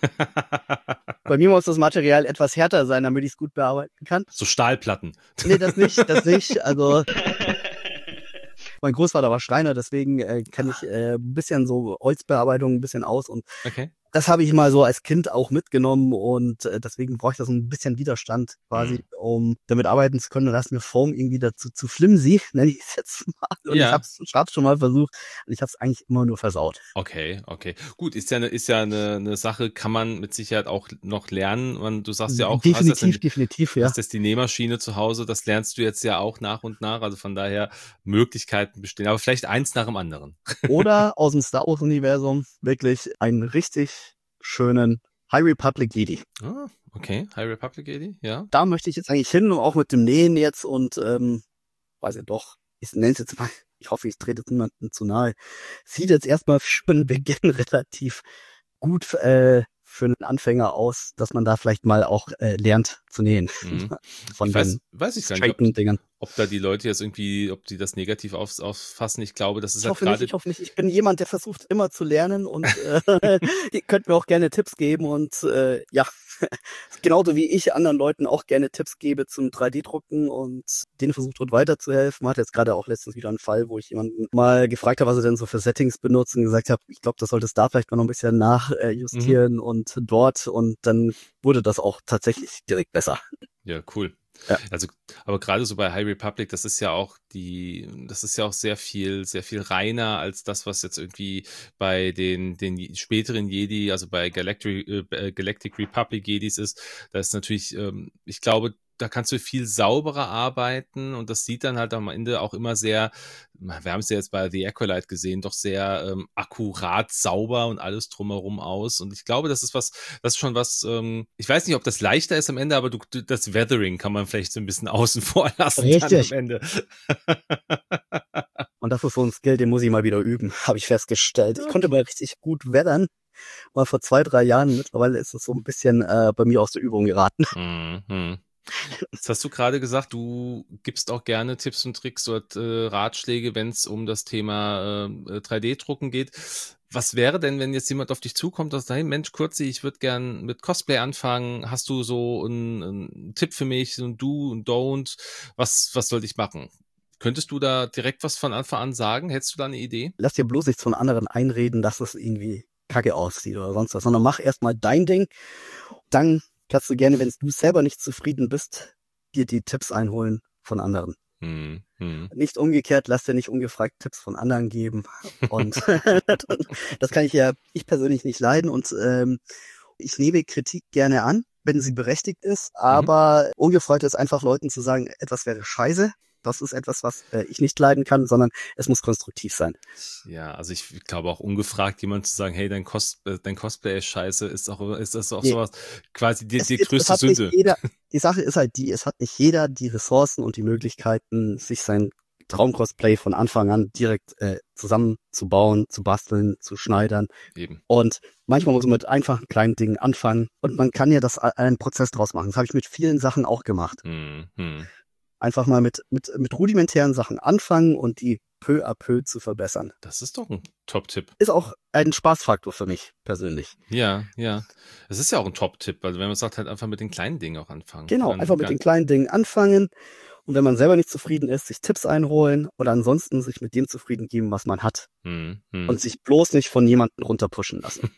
A: Bei mir muss das Material etwas härter sein, damit ich es gut bearbeiten kann.
B: So Stahlplatten.
A: Nee, das nicht, das nicht. Also mein Großvater war Schreiner, deswegen äh, kann ich äh, ein bisschen so Holzbearbeitung ein bisschen aus und
B: Okay.
A: das habe ich mal so als Kind auch mitgenommen und äh, deswegen brauche ich da so ein bisschen Widerstand quasi,
B: Mhm.
A: um damit arbeiten zu können. Und da ist mir Foam irgendwie dazu zu flimsy, nenne ich es jetzt mal. Und
B: Ja.
A: ich habe es hab's schon mal versucht und ich habe es eigentlich immer nur versaut.
B: Okay, okay. Gut, ist ja eine, ist ja eine, eine Sache, kann man mit Sicherheit auch noch lernen. Man, du sagst ja auch, du hast jetzt,
A: Definitiv,
B: eine,
A: definitiv,
B: du
A: ja.
B: hast jetzt die Nähmaschine zu Hause, das lernst du jetzt ja auch nach und nach. Also von daher Möglichkeiten bestehen, aber vielleicht eins nach dem anderen.
A: Oder aus dem Star Wars Universum wirklich einen richtig schönen High Republic Jedi.
B: Ah, okay. High Republic Edi, ja.
A: Da möchte ich jetzt eigentlich hin, auch mit dem Nähen jetzt und ähm, weiß ich doch, ich nenne es jetzt mal, ich hoffe, ich trete jetzt niemandem zu nahe. Sieht jetzt erstmal für den Beginn relativ gut äh, für einen Anfänger aus, dass man da vielleicht mal auch äh, lernt zu nähen.
B: Mhm.
A: Von
B: Ich weiß,
A: den
B: weiß ich gar nicht,
A: straighten
B: ob,
A: Dingern.
B: ob da die Leute jetzt irgendwie, ob die das negativ auf, auffassen. Ich glaube, das ist
A: Ich
B: halt
A: hoffe nicht,
B: gerade.
A: ich hoffe nicht. Ich bin jemand, der versucht immer zu lernen und äh, ihr könnt mir auch gerne Tipps geben und äh, ja, genauso wie ich anderen Leuten auch gerne Tipps gebe zum drei D-Drucken und denen versucht wird weiterzuhelfen. Man hat jetzt gerade auch letztens wieder einen Fall, wo ich jemanden mal gefragt habe, was er denn so für Settings benutzt und gesagt habe, ich glaube, das solltest da vielleicht mal noch ein bisschen nachjustieren mhm. und dort und dann wurde das auch tatsächlich direkt besser.
B: Ja, cool.
A: Ja.
B: Also, aber gerade so bei High Republic, das ist ja auch die, das ist ja auch sehr viel, sehr viel reiner als das, was jetzt irgendwie bei den, den späteren Jedi, also bei Galactic, äh, Galactic Republic Jedis ist. Da ist natürlich, ähm, ich glaube, da kannst du viel sauberer arbeiten und das sieht dann halt am Ende auch immer sehr, wir haben es ja jetzt bei The Acolyte gesehen, doch sehr ähm, akkurat, sauber und alles drumherum aus. Und ich glaube, das ist was, das ist schon was, ähm, ich weiß nicht, ob das leichter ist am Ende, aber du, du, das Weathering kann man vielleicht so ein bisschen außen vor lassen.
A: Richtig.
B: Dann am Ende.
A: Und das ist so ein Skill, den muss ich mal wieder üben, habe ich festgestellt. Ich konnte mal richtig gut weathern, mal vor zwei, drei Jahren. Mittlerweile ist es so ein bisschen äh, bei mir aus der Übung geraten.
B: Mhm. Jetzt hast du gerade gesagt, du gibst auch gerne Tipps und Tricks oder äh, Ratschläge, wenn es um das Thema äh, drei D-Drucken geht. Was wäre denn, wenn jetzt jemand auf dich zukommt und sagt, hey Mensch, Kurzi, ich würde gern mit Cosplay anfangen. Hast du so einen, einen Tipp für mich, so ein Do und Don't? Was, was sollte ich machen? Könntest du da direkt was von Anfang an sagen? Hättest du da eine Idee?
A: Lass dir bloß nicht von anderen einreden, dass es irgendwie kacke aussieht oder sonst was, sondern mach erstmal dein Ding. Dann kannst du gerne, wenn du selber nicht zufrieden bist, dir die Tipps einholen von anderen.
B: Hm, hm.
A: Nicht umgekehrt, lass dir nicht ungefragt Tipps von anderen geben. Und das kann ich ja, ich persönlich nicht leiden. Und ähm, ich nehme Kritik gerne an, wenn sie berechtigt ist. Aber mhm. ungefragt ist einfach Leuten zu sagen, etwas wäre scheiße. Das ist etwas, was äh, ich nicht leiden kann, sondern es muss konstruktiv sein.
B: Ja, also ich glaube auch ungefragt jemand zu sagen, hey, dein, Cos dein Cosplay ist scheiße, ist auch ist das auch nee. sowas quasi die, die
A: es,
B: größte
A: es
B: Sünde.
A: Jeder, die Sache ist halt die, es hat nicht jeder die Ressourcen und die Möglichkeiten, sich sein Traum-Cosplay von Anfang an direkt äh, zusammenzubauen, zu basteln, zu schneidern.
B: Eben.
A: Und manchmal muss man mit einfachen kleinen Dingen anfangen und man kann ja das einen Prozess draus machen. Das habe ich mit vielen Sachen auch gemacht.
B: Hm, hm.
A: Einfach mal mit, mit, mit rudimentären Sachen anfangen und die peu à peu zu verbessern.
B: Das ist doch ein Top-Tipp.
A: Ist auch ein Spaßfaktor für mich persönlich.
B: Ja, ja. Es ist ja auch ein Top-Tipp, also wenn man sagt, halt einfach mit den kleinen Dingen auch anfangen.
A: Genau, einfach mit den kleinen Dingen anfangen und wenn man selber nicht zufrieden ist, sich Tipps einholen oder ansonsten sich mit dem zufrieden geben, was man hat.
B: Hm, hm.
A: Und sich bloß nicht von jemandem runterpushen lassen.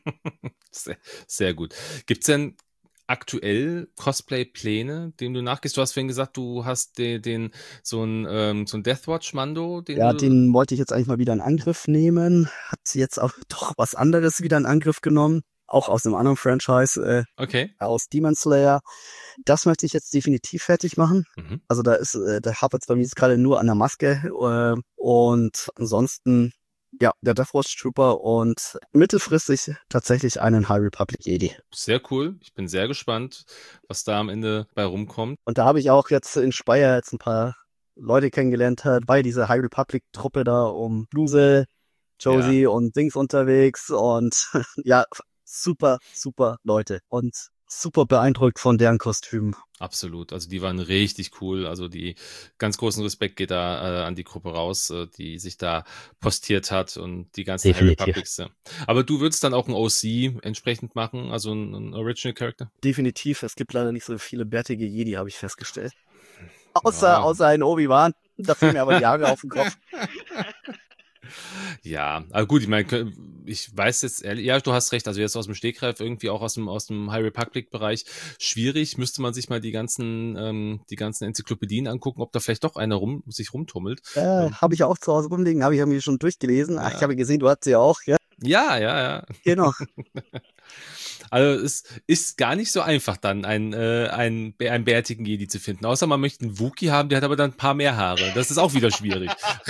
B: sehr, sehr gut. Gibt's denn aktuell Cosplay-Pläne, denen du nachgehst? Du hast vorhin gesagt, du hast den, den so ein ähm, so ein Deathwatch-Mando. Den
A: ja,
B: du
A: den wollte ich jetzt eigentlich mal wieder in Angriff nehmen. Hat jetzt auch doch was anderes wieder in Angriff genommen. Auch aus einem anderen Franchise. Äh,
B: okay.
A: Aus Demon Slayer. Das möchte ich jetzt definitiv fertig machen. Mhm. Also da ist, äh, da hapert es bei mir jetzt gerade nur an der Maske. Äh, und ansonsten ja, der Deathwatch Trooper und mittelfristig tatsächlich einen High Republic Jedi.
B: Sehr cool. Ich bin sehr gespannt, was da am Ende bei rumkommt.
A: Und da habe ich auch jetzt in Speyer jetzt ein paar Leute kennengelernt bei dieser High Republic Truppe da um Bluse, Josie ja. und Dings unterwegs und ja, super, super Leute und super beeindruckt von deren Kostümen.
B: Absolut, also die waren richtig cool, also die ganz großen Respekt geht da äh, an die Gruppe raus, äh, die sich da postiert hat und die ganzen High Republics. Aber du würdest dann auch ein O C entsprechend machen, also ein, ein Original Character?
A: Definitiv, es gibt leider nicht so viele bärtige Jedi, habe ich festgestellt. Außer, ja. außer ein Obi-Wan, da fehlen mir aber die Haare auf den Kopf.
B: Ja, aber gut, ich meine, ich weiß jetzt ehrlich, ja, du hast recht, also jetzt aus dem Stegreif irgendwie auch aus dem aus dem High Republic Bereich schwierig, müsste man sich mal die ganzen ähm, die ganzen Enzyklopädien angucken, ob da vielleicht doch einer rum sich rumtummelt.
A: Äh, ähm, habe ich auch zu Hause rumliegen, habe ich mir schon durchgelesen. Ach, ja. Ich habe gesehen, du hast sie auch, ja?
B: Ja, ja, ja.
A: Genau.
B: Also es ist gar nicht so einfach dann, einen, äh, einen, einen bärtigen Jedi zu finden. Außer man möchte einen Wookie haben, der hat aber dann ein paar mehr Haare. Das ist auch wieder schwierig.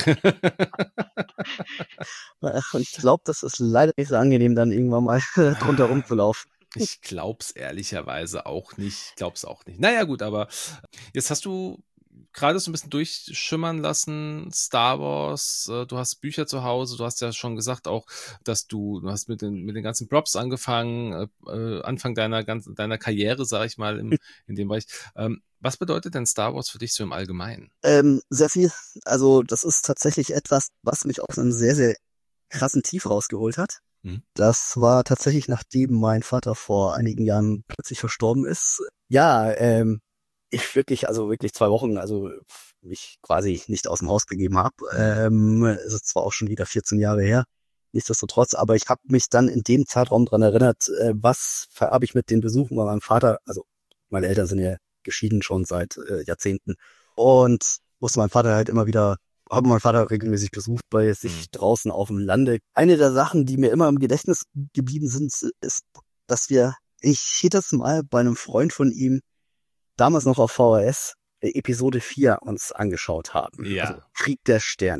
A: Und ich glaube, das ist leider nicht so angenehm, dann irgendwann mal drunter rumzulaufen.
B: Ich glaub's ehrlicherweise auch nicht. Ich glaub's auch nicht. Naja, gut, aber jetzt hast du gerade so ein bisschen durchschimmern lassen, Star Wars, äh, du hast Bücher zu Hause, du hast ja schon gesagt auch, dass du, du hast mit den, mit den ganzen Props angefangen, äh, Anfang deiner ganzen, deiner Karriere, sag ich mal, im, in dem Bereich. Ähm, was bedeutet denn Star Wars für dich so im Allgemeinen?
A: Ähm, sehr viel. Also das ist tatsächlich etwas, was mich aus einem sehr, sehr krassen Tief rausgeholt hat. Mhm. Das war tatsächlich, nachdem mein Vater vor einigen Jahren plötzlich verstorben ist. Ja, ähm, ich wirklich, also wirklich zwei Wochen, also mich quasi nicht aus dem Haus gegeben habe. Ähm, es ist zwar auch schon wieder vierzehn Jahre her, nichtsdestotrotz, aber ich habe mich dann in dem Zeitraum dran erinnert, äh, was habe ich mit den Besuchen bei meinem Vater, also meine Eltern sind ja geschieden schon seit äh, Jahrzehnten und musste mein Vater halt immer wieder, habe meinen Vater regelmäßig besucht bei sich mhm. draußen auf dem Lande. Eine der Sachen, die mir immer im Gedächtnis geblieben sind, ist, dass wir ich jedes Mal bei einem Freund von ihm damals noch auf V H S äh, Episode vier uns angeschaut haben.
B: Ja.
A: Also Krieg der Sterne.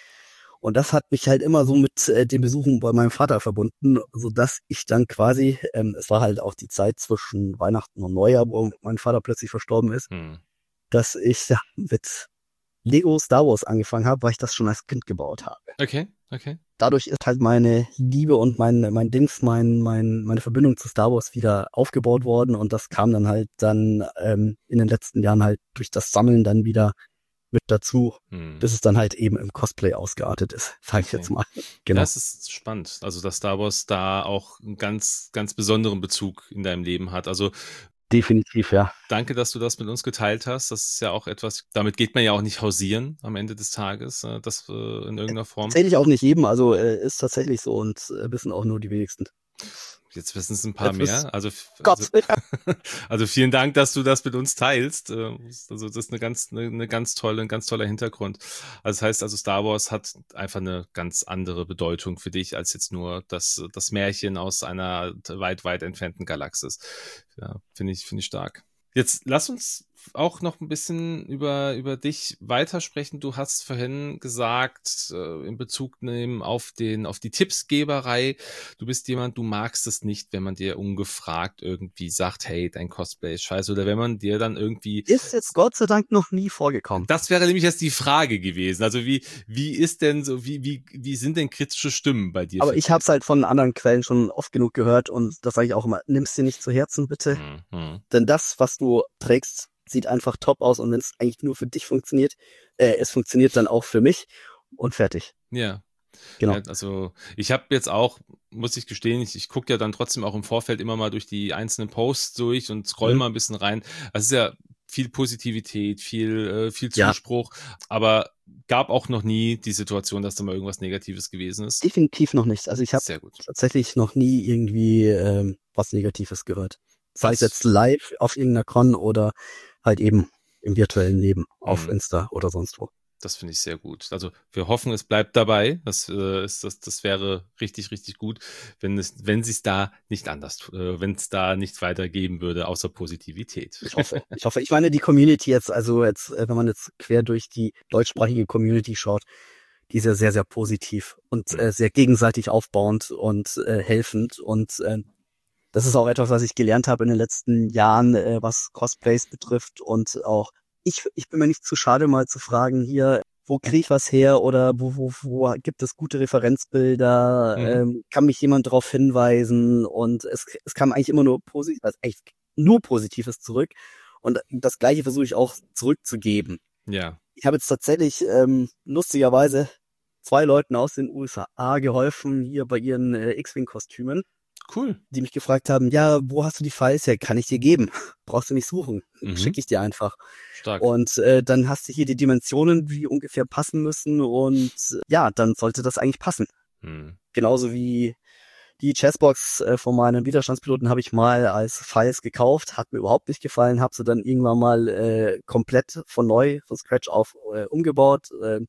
A: Und das hat mich halt immer so mit äh, den Besuchen bei meinem Vater verbunden, so dass ich dann quasi, ähm, es war halt auch die Zeit zwischen Weihnachten und Neujahr, wo mein Vater plötzlich verstorben ist,
B: Hm.
A: dass ich ja, mit Lego Star Wars angefangen habe, weil ich das schon als Kind gebaut habe.
B: Okay, okay.
A: Dadurch ist halt meine Liebe und mein mein Dings, mein mein meine Verbindung zu Star Wars wieder aufgebaut worden und das kam dann halt dann ähm, in den letzten Jahren halt durch das Sammeln dann wieder mit dazu,
B: Hm.
A: bis es dann halt eben im Cosplay ausgeartet ist, sage ich
B: Okay.
A: jetzt mal. Genau.
B: Das ist spannend. Also, dass Star Wars da auch einen ganz, ganz besonderen Bezug in deinem Leben hat. Also,
A: Definitiv, ja.
B: danke, dass du das mit uns geteilt hast. Das ist ja auch etwas, damit geht man ja auch nicht hausieren am Ende des Tages, äh, das äh, in irgendeiner Form.
A: Erzähle ich auch nicht jedem, also äh, ist tatsächlich so und äh, wissen auch nur die wenigsten.
B: Jetzt wissen es ein paar
A: Jetzt wissen's-
B: mehr. Also,
A: Gott,
B: also, also vielen Dank, dass du das mit uns teilst. Äh, Also das ist eine ganz, eine, eine ganz tolle, ein ganz toller Hintergrund. Also das heißt, also Star Wars hat einfach eine ganz andere Bedeutung für dich als jetzt nur das, das Märchen aus einer weit, weit entfernten Galaxis. Ja, finde ich, finde ich stark. Jetzt lass uns auch noch ein bisschen über, über dich weitersprechen. Du hast vorhin gesagt, äh, in Bezug nehmen auf den, auf die Tippsgeberei. Du bist jemand, du magst es nicht, wenn man dir ungefragt irgendwie sagt, hey, dein Cosplay ist scheiße. Oder wenn man dir dann irgendwie,
A: ist jetzt Gott sei Dank noch nie vorgekommen.
B: das wäre nämlich jetzt die Frage gewesen. Also wie, wie ist denn so, wie, wie, wie sind denn kritische Stimmen bei dir?
A: Aber ich habe es halt von anderen Quellen schon oft genug gehört und das sage ich auch immer, nimm's dir nicht zu Herzen, bitte.
B: Mhm.
A: Denn das, was du trägst, sieht einfach top aus und wenn es eigentlich nur für dich funktioniert, äh, es funktioniert dann auch für mich und fertig.
B: Ja.
A: Genau.
B: Ja, also ich habe jetzt auch, muss ich gestehen, ich, ich gucke ja dann trotzdem auch im Vorfeld immer mal durch die einzelnen Posts durch und scroll
A: Mhm.
B: mal ein bisschen rein. Es ist ja viel Positivität, viel, äh, viel
A: Ja.
B: Zuspruch, aber gab auch noch nie die Situation, dass da mal irgendwas Negatives gewesen ist.
A: Definitiv noch nicht. Also ich habe
B: Sehr gut.
A: tatsächlich noch nie irgendwie ähm, was Negatives gehört. Sei es
B: Das-
A: jetzt live auf irgendeiner Con oder halt eben im virtuellen Leben auf
B: Mhm.
A: Insta oder sonst wo.
B: Das finde ich sehr gut. Also wir hoffen, es bleibt dabei. Das, äh, ist, das, das wäre richtig, richtig gut, wenn es, wenn sie es da nicht anders, äh, wenn es da nichts weitergeben würde, außer Positivität.
A: Ich hoffe. Ich hoffe. Ich meine, die Community jetzt, also jetzt, äh, wenn man jetzt quer durch die deutschsprachige Community schaut, die ist ja sehr, sehr positiv und
B: Mhm.
A: äh, sehr gegenseitig aufbauend und äh, helfend. Und äh, das ist auch etwas, was ich gelernt habe in den letzten Jahren, äh, was Cosplays betrifft. Und auch ich, ich bin mir nicht zu schade, mal zu fragen, hier, wo kriege ich was her oder wo, wo, wo gibt es gute Referenzbilder?
B: Mhm.
A: Ähm, kann mich jemand darauf hinweisen? Und es, es kam eigentlich immer nur positiv, also echt nur Positives zurück. Und das Gleiche versuche ich auch zurückzugeben.
B: Ja.
A: Ich habe jetzt tatsächlich ähm, lustigerweise zwei Leuten aus den U S A geholfen, hier bei ihren äh, X-Wing-Kostümen,
B: Cool.
A: die mich gefragt haben, ja, wo hast du die Files her? Kann ich dir geben? Brauchst du nicht suchen.
B: Mhm.
A: Schicke ich dir einfach.
B: Stark.
A: Und äh, dann hast du hier die Dimensionen, die ungefähr passen müssen und äh, ja, dann sollte das eigentlich passen.
B: Mhm.
A: Genauso wie die Chessbox äh, von meinem Widerstandspiloten habe ich mal als Files gekauft, hat mir überhaupt nicht gefallen, habe sie dann irgendwann mal äh, komplett von neu, von Scratch auf äh, umgebaut, äh,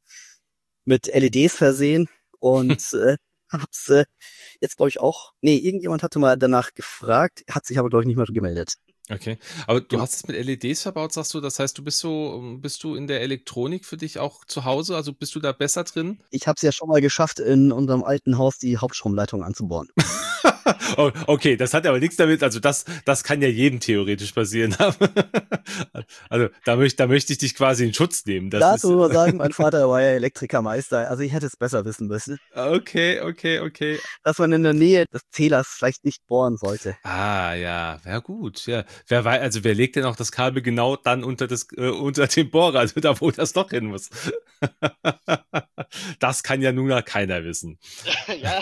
A: mit L E Ds versehen und äh, hab's äh, jetzt glaube ich auch, nee, irgendjemand hatte mal danach gefragt, hat sich aber glaube ich nicht mehr gemeldet.
B: Okay. Aber du
A: Genau.
B: hast es mit L E Ds verbaut, sagst du? Das heißt, du bist so, bist du in der Elektronik für dich auch zu Hause? Also bist du da besser drin?
A: Ich habe es ja schon mal geschafft, in unserem alten Haus die Hauptstromleitung anzubohren.
B: Oh, okay, das hat aber nichts damit, also das, das kann ja jedem theoretisch passieren. Also da möchte, da möchte ich dich quasi in Schutz nehmen. Das
A: Dazu
B: ist,
A: muss man sagen, mein Vater war ja Elektrikermeister, also ich hätte es besser wissen müssen,
B: okay, okay, okay.
A: dass man in der Nähe des Zählers vielleicht nicht bohren sollte.
B: Ah, ja, ja gut, ja. Wer weiß, also wer legt denn auch das Kabel genau dann unter das, äh, unter dem Bohrer, also da, wo das doch hin muss? Das kann ja nun mal keiner wissen.
C: Ja.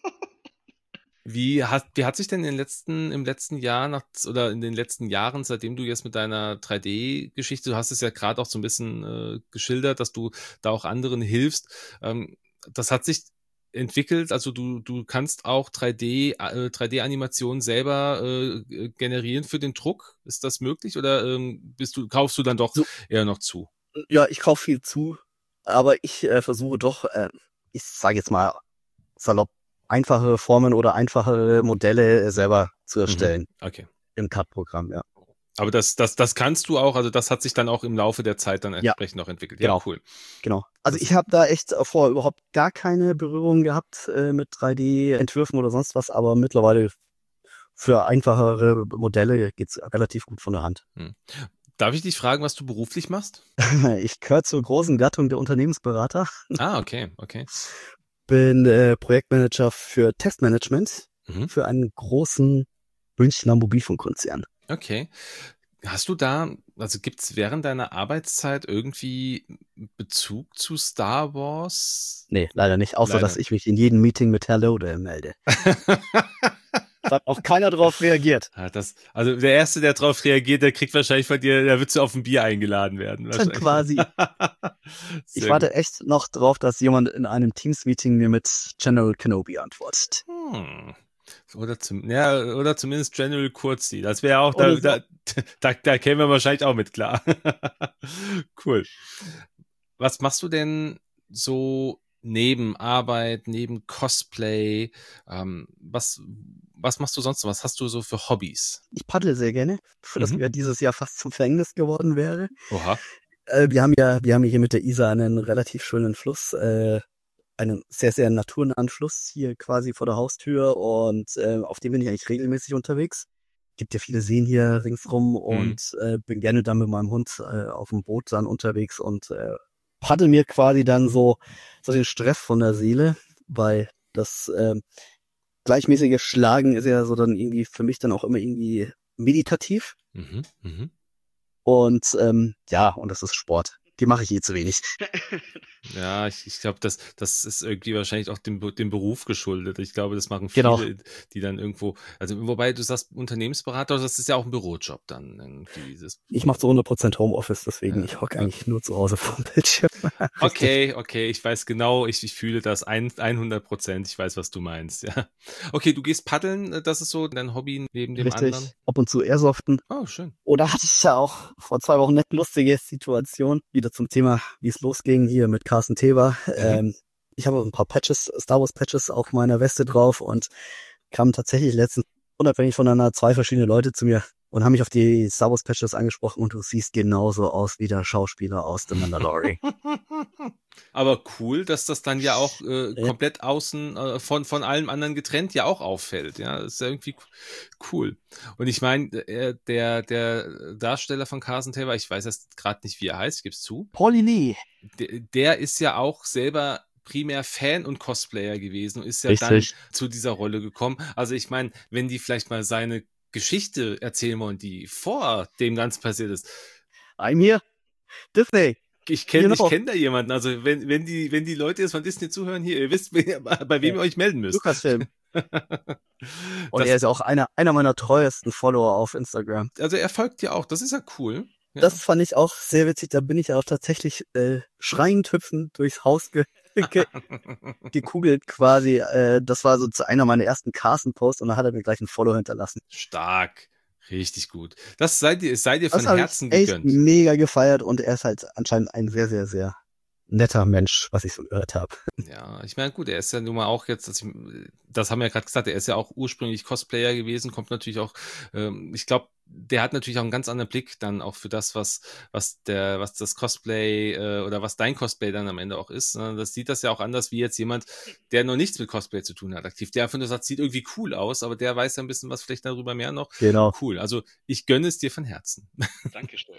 B: Wie hat, wie hat sich denn in den letzten, im letzten Jahr nach, oder in den letzten Jahren, seitdem du jetzt mit deiner drei D-Geschichte, du hast es ja gerade auch so ein bisschen äh, geschildert, dass du da auch anderen hilfst, ähm, das hat sich entwickelt, also du, du kannst auch drei D, äh, drei D-Animationen selber äh, generieren für den Druck. Ist das möglich oder ähm, bist du, kaufst du dann doch
A: So.
B: eher noch zu?
A: Ja, ich kaufe viel zu, aber ich äh, versuche doch, äh, ich sage jetzt mal salopp, einfache Formen oder einfache Modelle selber zu erstellen
B: Okay.
A: im C A D-Programm, ja.
B: Aber das, das, das kannst du auch, also das hat sich dann auch im Laufe der Zeit dann entsprechend ja. auch entwickelt. Ja,
A: genau.
B: Cool.
A: Genau. Also ich habe da echt vorher überhaupt gar keine Berührung gehabt äh, mit drei D-Entwürfen oder sonst was, aber mittlerweile für einfachere Modelle geht's relativ gut von der Hand.
B: Hm. Darf ich dich fragen, was du beruflich machst?
A: Ich gehöre zur großen Gattung der Unternehmensberater.
B: Ah, okay, okay.
A: Bin äh, Projektmanager für Testmanagement
B: Mhm.
A: für einen großen Münchner Mobilfunkkonzern.
B: Okay. Hast du da, also gibt's während deiner Arbeitszeit irgendwie Bezug zu Star Wars?
A: Nee, leider nicht, außer
B: Leider.
A: dass ich mich in jedem Meeting mit Hello There melde. Da hat auch keiner drauf reagiert.
B: Ja, das, also der Erste, der drauf reagiert, der kriegt wahrscheinlich von dir, der wird auf ein Bier eingeladen werden.
A: Dann quasi. Ich warte gut. echt noch drauf, dass jemand in einem Teams-Meeting mir mit General Kenobi antwortet.
B: Hm. Oder, zum, ja, oder zumindest General Kurzi. Das wäre auch, da, so. da, da, da kämen wir wahrscheinlich auch mit klar. Cool. Was machst du denn so neben Arbeit, neben Cosplay? Ähm, was, was machst du sonst noch? Was hast du so für Hobbys?
A: Ich paddle sehr gerne, für das mhm. mir dieses Jahr fast zum Verhängnis geworden wäre.
B: Oha.
A: Äh, wir haben ja, wir haben hier mit der Isar einen relativ schönen Fluss, äh, einen sehr, sehr naturnahen Fluss hier quasi vor der Haustür und äh, auf dem bin ich eigentlich regelmäßig unterwegs. Gibt ja viele Seen hier ringsrum und mhm. äh, bin gerne dann mit meinem Hund äh, auf dem Boot dann unterwegs und äh, paddel mir quasi dann so, so den Stress von der Seele, weil das äh, gleichmäßige Schlagen ist ja so dann irgendwie für mich dann auch immer irgendwie meditativ.
B: Mhm. Mhm.
A: Und ähm, ja, und das ist Sport. Die mache ich eh zu wenig.
B: Ja, ich, ich glaube, das, das ist irgendwie wahrscheinlich auch dem, dem Beruf geschuldet. Ich glaube, das machen viele, genau. die dann irgendwo, also wobei du sagst Unternehmensberater, das ist ja auch ein Bürojob dann. Irgendwie dieses
A: ich mache zu hundert Prozent Homeoffice, deswegen ja. ich hocke eigentlich nur zu Hause vor dem Bildschirm.
B: Okay, okay, ich weiß genau, ich, ich fühle das hundert Prozent, ich weiß, was du meinst. Ja. Okay, du gehst paddeln, das ist so dein Hobby neben dem
A: Richtig.
B: anderen?
A: Ab und zu Airsoften.
B: Oh, schön.
A: Oder hatte ich ja auch vor zwei Wochen eine lustige Situation, wieder zum Thema, wie es losging hier mit Carsten Teber. Mhm. Ähm, ich habe ein paar Patches, Star Wars Patches auf meiner Weste drauf und kamen tatsächlich letztens unabhängig voneinander zwei verschiedene Leute zu mir und haben mich auf die Star Wars Patches angesprochen und du siehst genauso aus wie der Schauspieler aus The Mandalorian.
B: Aber cool, dass das dann ja auch äh, komplett außen äh, von von allem anderen getrennt ja auch auffällt. Ja, das ist ja irgendwie cool. Und ich meine, äh, der der Darsteller von Carson Taylor, ich weiß jetzt gerade nicht, wie er heißt, ich gebe es zu.
A: Pauline.
B: Der, der ist ja auch selber primär Fan und Cosplayer gewesen und ist ja
A: Richtig.
B: dann zu dieser Rolle gekommen. Also ich meine, wenn die vielleicht mal seine Geschichte erzählen wollen, die vor dem Ganzen passiert ist.
A: I'm here. Disney.
B: Ich kenne ich kenn da jemanden. Also wenn, wenn, die, wenn die Leute jetzt von Disney zuhören, hier, ihr wisst, bei wem ihr euch melden müsst.
A: Lucasfilm. Und das, er ist ja auch einer, einer meiner treuesten Follower auf Instagram.
B: Also er folgt dir auch, das ist ja cool. Ja.
A: Das fand ich auch sehr witzig. Da bin ich auch tatsächlich äh, schreiend hüpfend durchs Haus ge ge gekugelt quasi. Äh, das war so zu einer meiner ersten Carsten-Posts und da hat er mir gleich ein Follow hinterlassen.
B: Stark. Richtig gut. Das sei dir, sei dir von
A: das
B: Herzen
A: ich
B: gegönnt.
A: Echt mega gefeiert und er ist halt anscheinend ein sehr, sehr, sehr netter Mensch, was ich so gehört habe.
B: Ja, ich meine, gut, er ist ja nun mal auch jetzt, das, das haben wir ja gerade gesagt, er ist ja auch ursprünglich Cosplayer gewesen, kommt natürlich auch, ähm, ich glaube, der hat natürlich auch einen ganz anderen Blick dann auch für das, was was der, was das Cosplay äh, oder was dein Cosplay dann am Ende auch ist. Ne? Das sieht das ja auch anders wie jetzt jemand, der noch nichts mit Cosplay zu tun hat, aktiv. Der einfach nur sagt, sieht irgendwie cool aus, aber der weiß ja ein bisschen was vielleicht darüber mehr noch.
A: Genau.
B: Cool. Also ich gönne es dir von Herzen.
C: Dankeschön.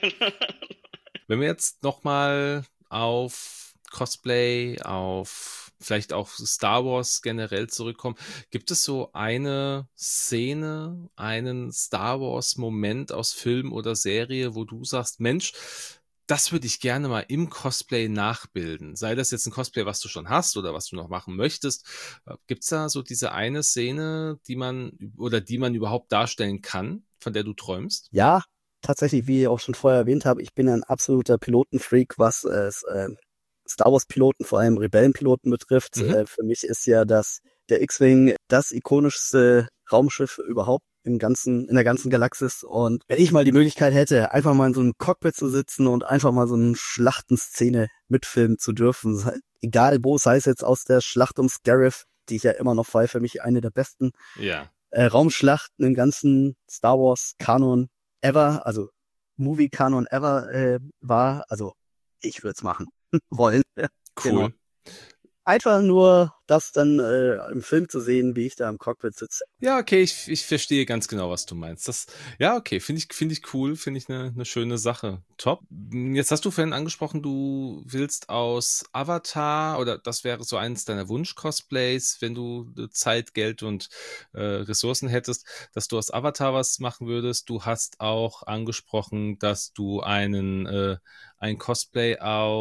B: Wenn wir jetzt nochmal auf Cosplay, auf vielleicht auch Star Wars generell zurückkommen, gibt es so eine Szene, einen Star Wars Moment aus Film oder Serie, wo du sagst, Mensch, das würde ich gerne mal im Cosplay nachbilden. Sei das jetzt ein Cosplay, was du schon hast oder was du noch machen möchtest. Gibt es da so diese eine Szene, die man oder die man überhaupt darstellen kann, von der du träumst?
A: Ja, tatsächlich, wie ich auch schon vorher erwähnt habe, ich bin ein absoluter Pilotenfreak, was es äh, Star Wars Piloten, vor allem Rebellenpiloten betrifft.
B: Mhm.
A: Äh, für mich ist ja das der X-Wing das ikonischste Raumschiff überhaupt im ganzen, in der ganzen Galaxis. Und wenn ich mal die Möglichkeit hätte, einfach mal in so einem Cockpit zu sitzen und einfach mal so eine Schlachtenszene mitfilmen zu dürfen, egal wo, sei es jetzt aus der Schlacht um Scarif, die ich ja immer noch feiere, für mich eine der besten
B: ja.
A: äh, Raumschlachten im ganzen Star Wars Kanon ever, also Movie-Kanon ever äh, war. Also ich würde es machen wollen.
B: Cool.
A: Genau. Einfach nur das dann äh, im Film zu sehen, wie ich da im Cockpit sitze.
B: Ja, okay, ich, ich verstehe ganz genau, was du meinst. Das, ja, okay, finde ich, finde ich cool, finde ich eine, eine schöne Sache. Top. Jetzt hast du vorhin angesprochen, du willst aus Avatar, oder das wäre so eins deiner Wunsch-Cosplays, wenn du Zeit, Geld und äh, Ressourcen hättest, dass du aus Avatar was machen würdest. Du hast auch angesprochen, dass du einen äh, ein Cosplay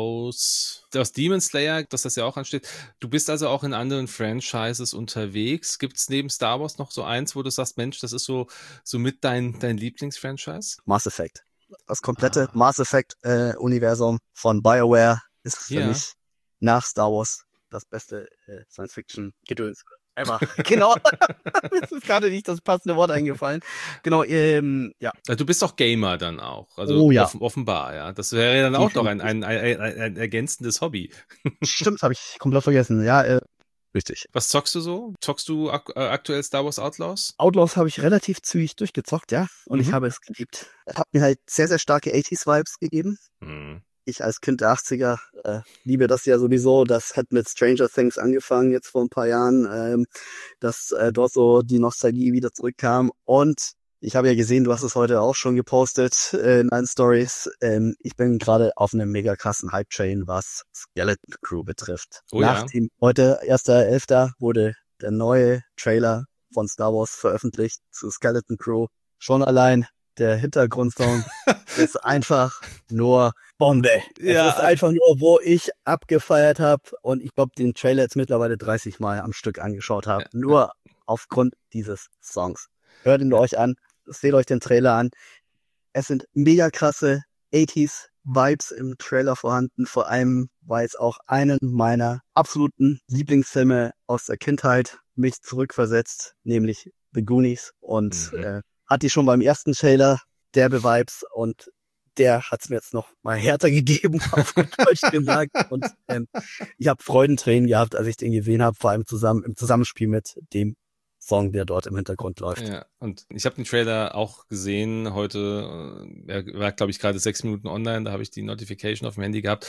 B: aus, aus Demon Slayer, dass das ja auch ansteht. Du bist also auch in anderen Franchises unterwegs. Gibt es neben Star Wars noch so eins, wo du sagst, Mensch, das ist so, so mit dein, dein Lieblingsfranchise?
A: Mass Effect. Das komplette
B: Ah.
A: Mass Effect-Universum äh, von BioWare ist für
B: Ja.
A: mich nach Star Wars das beste äh, Science-Fiction-Gedöns ever. Genau. Mir ist gerade nicht das passende Wort eingefallen. Genau, ähm, ja.
B: Du bist doch Gamer dann auch. Also
A: Oh ja.
B: offen, offenbar, ja. Das wäre ja dann auch noch ein, ein, ein, ein, ein ergänzendes Hobby.
A: Stimmt, habe ich komplett vergessen. Ja, äh, richtig.
B: Was zockst du so? Zockst du ak äh, aktuell Star Wars Outlaws?
A: Outlaws habe ich relativ zügig durchgezockt, ja. Und
B: Mhm.
A: ich habe es geliebt. Hat mir halt sehr, sehr starke achtziger-Vibes gegeben.
B: Mhm.
A: Ich als Kind der achtziger äh, liebe das ja sowieso. Das hat mit Stranger Things angefangen, jetzt vor ein paar Jahren, ähm, dass äh, dort so die Nostalgie wieder zurückkam. Und ich habe ja gesehen, du hast es heute auch schon gepostet äh, in allen Stories. Ähm, ich bin gerade auf einem mega krassen Hype-Train, was Skeleton Crew betrifft.
B: Oh
A: Nach
B: ja.
A: dem, heute, erster elfter wurde der neue Trailer von Star Wars veröffentlicht zu Skeleton Crew. Schon allein der Hintergrundsong ist einfach nur Bombe.
B: Ja.
A: Es ist einfach nur, wo ich abgefeiert habe und ich glaube, den Trailer jetzt mittlerweile dreißig Mal am Stück angeschaut habe.
B: Ja.
A: Nur aufgrund dieses Songs. Hört ihn euch an, seht euch den Trailer an. Es sind mega krasse achtziger-Vibes im Trailer vorhanden, vor allem, weil es auch einen meiner absoluten Lieblingsfilme aus der Kindheit mich zurückversetzt, nämlich The Goonies, und
B: Mhm.
A: äh, hat die schon beim ersten Trailer derbe Vibes, und der hat's mir jetzt noch mal härter gegeben, auf gut Deutsch gesagt. Und ähm, ich habe Freudentränen gehabt, als ich den gesehen habe, vor allem zusammen im Zusammenspiel mit dem Song, der dort im Hintergrund läuft.
B: Ja, und ich habe den Trailer auch gesehen heute. äh, Er war, glaube ich, gerade sechs Minuten online. Da habe ich die Notification auf dem Handy gehabt.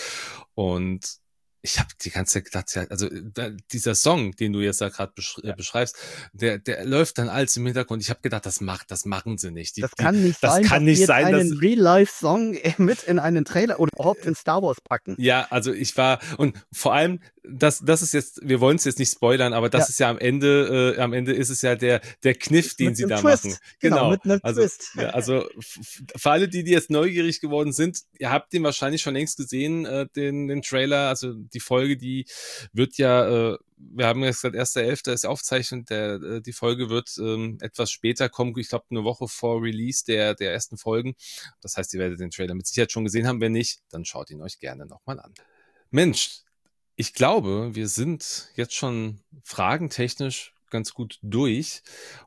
B: Und ich habe die ganze Zeit gedacht, ja, also da, dieser Song, den du jetzt da gerade besch
A: Ja.
B: äh, beschreibst, der, der läuft dann alles im Hintergrund. Ich habe gedacht, das macht, das machen sie nicht. Die,
A: Das
B: die,
A: kann nicht
B: das
A: sein,
B: kann
A: dass
B: nicht
A: die jetzt
B: sein, dass
A: einen Real-Life-Song mit in einen Trailer oder überhaupt in Star Wars packen.
B: Ja, also ich war, und vor allem, das, das ist jetzt, wir wollen es jetzt nicht spoilern, aber das
A: Ja.
B: ist ja am Ende, äh, am Ende ist es ja der, der Kniff, den
A: Mit
B: sie
A: einem
B: da
A: Twist.
B: machen.
A: Genau, mit einem
B: also,
A: Twist.
B: Ja, also f- f- für alle, die, die jetzt neugierig geworden sind, ihr habt den wahrscheinlich schon längst gesehen, äh, den, den Trailer, also die Folge, die wird ja, äh, wir haben jetzt gesagt, erster elfter ist aufzeichnet, der, äh, die Folge wird ähm, etwas später kommen, ich glaube eine Woche vor Release der, der ersten Folgen. Das heißt, ihr werdet den Trailer mit Sicherheit schon gesehen haben. Wenn nicht, dann schaut ihn euch gerne nochmal an. Mensch, ich glaube, wir sind jetzt schon fragentechnisch ganz gut durch,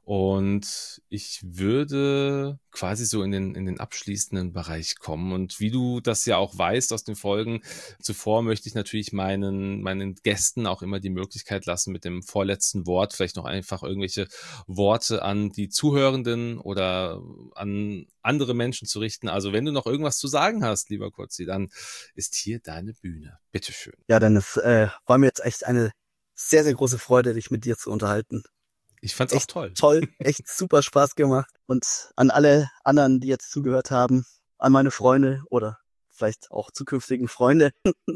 B: und ich würde quasi so in den, in den abschließenden Bereich kommen. Und wie du das ja auch weißt aus den Folgen zuvor, möchte ich natürlich meinen, meinen Gästen auch immer die Möglichkeit lassen, mit dem vorletzten Wort vielleicht noch einfach irgendwelche Worte an die Zuhörenden oder an andere Menschen zu richten. Also wenn du noch irgendwas zu sagen hast, lieber Kurzi, dann ist hier deine Bühne. Bitteschön.
A: Ja, Dennis, äh, war mir jetzt echt eine sehr, sehr große Freude, dich mit dir zu unterhalten.
B: Ich fand's auch
A: Echt
B: toll.
A: Toll, echt super Spaß gemacht. Und an alle anderen, die jetzt zugehört haben, an meine Freunde oder vielleicht auch zukünftigen Freunde,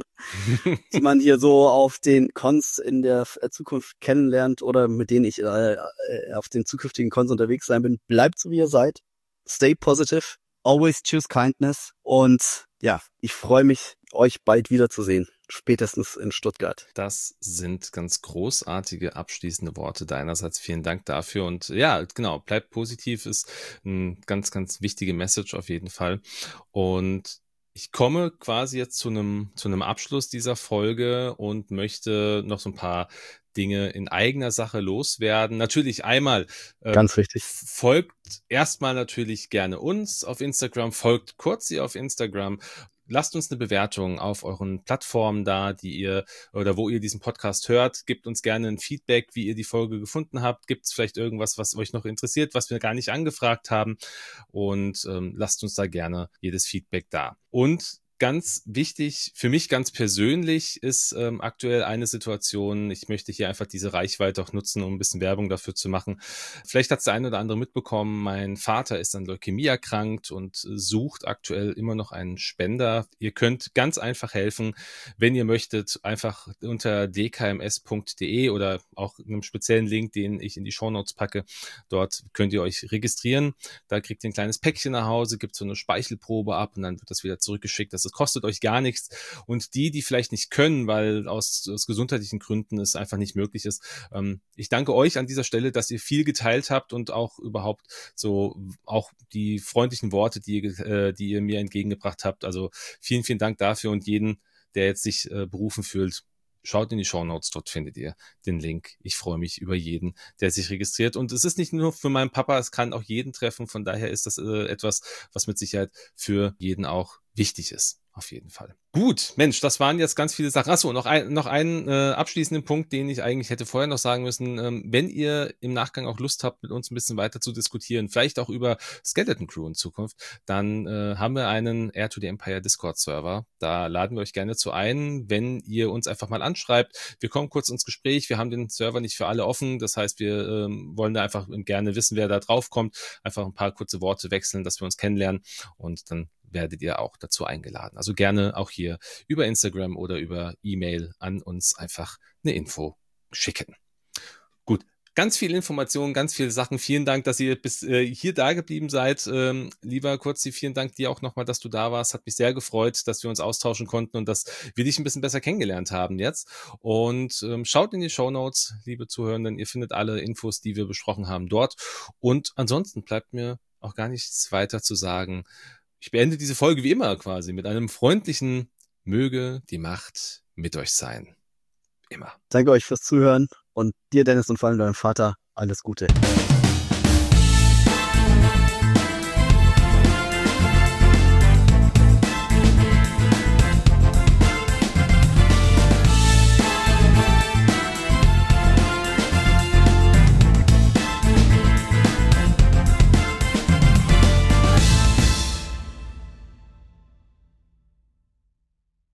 A: die man hier so auf den Cons in der F- Zukunft kennenlernt oder mit denen ich äh, äh, auf den zukünftigen Cons unterwegs sein bin. Bleibt so, wie ihr seid. Stay positive. Always choose kindness. Und ja, ich freue mich, euch bald wiederzusehen. Spätestens in Stuttgart.
B: Das sind ganz großartige abschließende Worte deinerseits. Vielen Dank dafür. Und ja, genau, bleibt positiv ist ein ganz, ganz wichtige Message auf jeden Fall. Und ich komme quasi jetzt zu einem, zu einem Abschluss dieser Folge und möchte noch so ein paar Dinge in eigener Sache loswerden. Natürlich einmal äh,
A: Ganz wichtig.
B: folgt erstmal natürlich gerne uns auf Instagram, folgt Kurzi auf Instagram, lasst uns eine Bewertung auf euren Plattformen da, die ihr oder wo ihr diesen Podcast hört. Gebt uns gerne ein Feedback, wie ihr die Folge gefunden habt. Gibt es vielleicht irgendwas, was euch noch interessiert, was wir gar nicht angefragt haben? Und ähm, lasst uns da gerne jedes Feedback da. Und ganz wichtig, für mich ganz persönlich ist ähm, aktuell eine Situation, ich möchte hier einfach diese Reichweite auch nutzen, um ein bisschen Werbung dafür zu machen. Vielleicht hat es der eine oder andere mitbekommen, mein Vater ist an Leukämie erkrankt und sucht aktuell immer noch einen Spender. Ihr könnt ganz einfach helfen, wenn ihr möchtet, einfach unter d k m s punkt d e oder auch einem speziellen Link, den ich in die Shownotes packe. Dort könnt ihr euch registrieren. Da kriegt ihr ein kleines Päckchen nach Hause, gibt so eine Speichelprobe ab und dann wird das wieder zurückgeschickt. Das ist kostet euch gar nichts. Und die, die vielleicht nicht können, weil aus, aus gesundheitlichen Gründen es einfach nicht möglich ist, ähm, ich danke euch an dieser Stelle, dass ihr viel geteilt habt und auch überhaupt so auch die freundlichen Worte, die ihr, äh, die ihr mir entgegengebracht habt. Also vielen, vielen Dank dafür und jeden, der jetzt sich äh, berufen fühlt, schaut in die Shownotes, dort findet ihr den Link. Ich freue mich über jeden, der sich registriert. Und es ist nicht nur für meinen Papa, es kann auch jeden treffen. Von daher ist das äh, etwas, was mit Sicherheit für jeden auch wichtig ist. Auf jeden Fall. Gut, Mensch, das waren jetzt ganz viele Sachen. Achso, noch, ein, noch einen äh, abschließenden Punkt, den ich eigentlich hätte vorher noch sagen müssen. Ähm, wenn ihr im Nachgang auch Lust habt, mit uns ein bisschen weiter zu diskutieren, vielleicht auch über Skeleton Crew in Zukunft, dann äh, haben wir einen Heir to the Empire Discord-Server. Da laden wir euch gerne zu ein, wenn ihr uns einfach mal anschreibt. Wir kommen kurz ins Gespräch. Wir haben den Server nicht für alle offen. Das heißt, wir ähm, wollen da einfach gerne wissen, wer da drauf kommt. Einfach ein paar kurze Worte wechseln, dass wir uns kennenlernen und dann werdet ihr auch dazu eingeladen. Also gerne auch hier über Instagram oder über E-Mail an uns einfach eine Info schicken. Gut, ganz viele Informationen, ganz viele Sachen. Vielen Dank, dass ihr bis äh, hier da geblieben seid. Ähm, lieber Kurzi, vielen Dank dir auch nochmal, dass du da warst. Hat mich sehr gefreut, dass wir uns austauschen konnten und dass wir dich ein bisschen besser kennengelernt haben jetzt. Und ähm, schaut in die Shownotes, liebe Zuhörenden. Ihr findet alle Infos, die wir besprochen haben, dort. Und ansonsten bleibt mir auch gar nichts weiter zu sagen. Ich beende diese Folge wie immer quasi mit einem freundlichen Möge die Macht mit euch sein. Immer.
A: Danke euch fürs Zuhören und dir, Dennis, und vor allem deinem Vater alles Gute.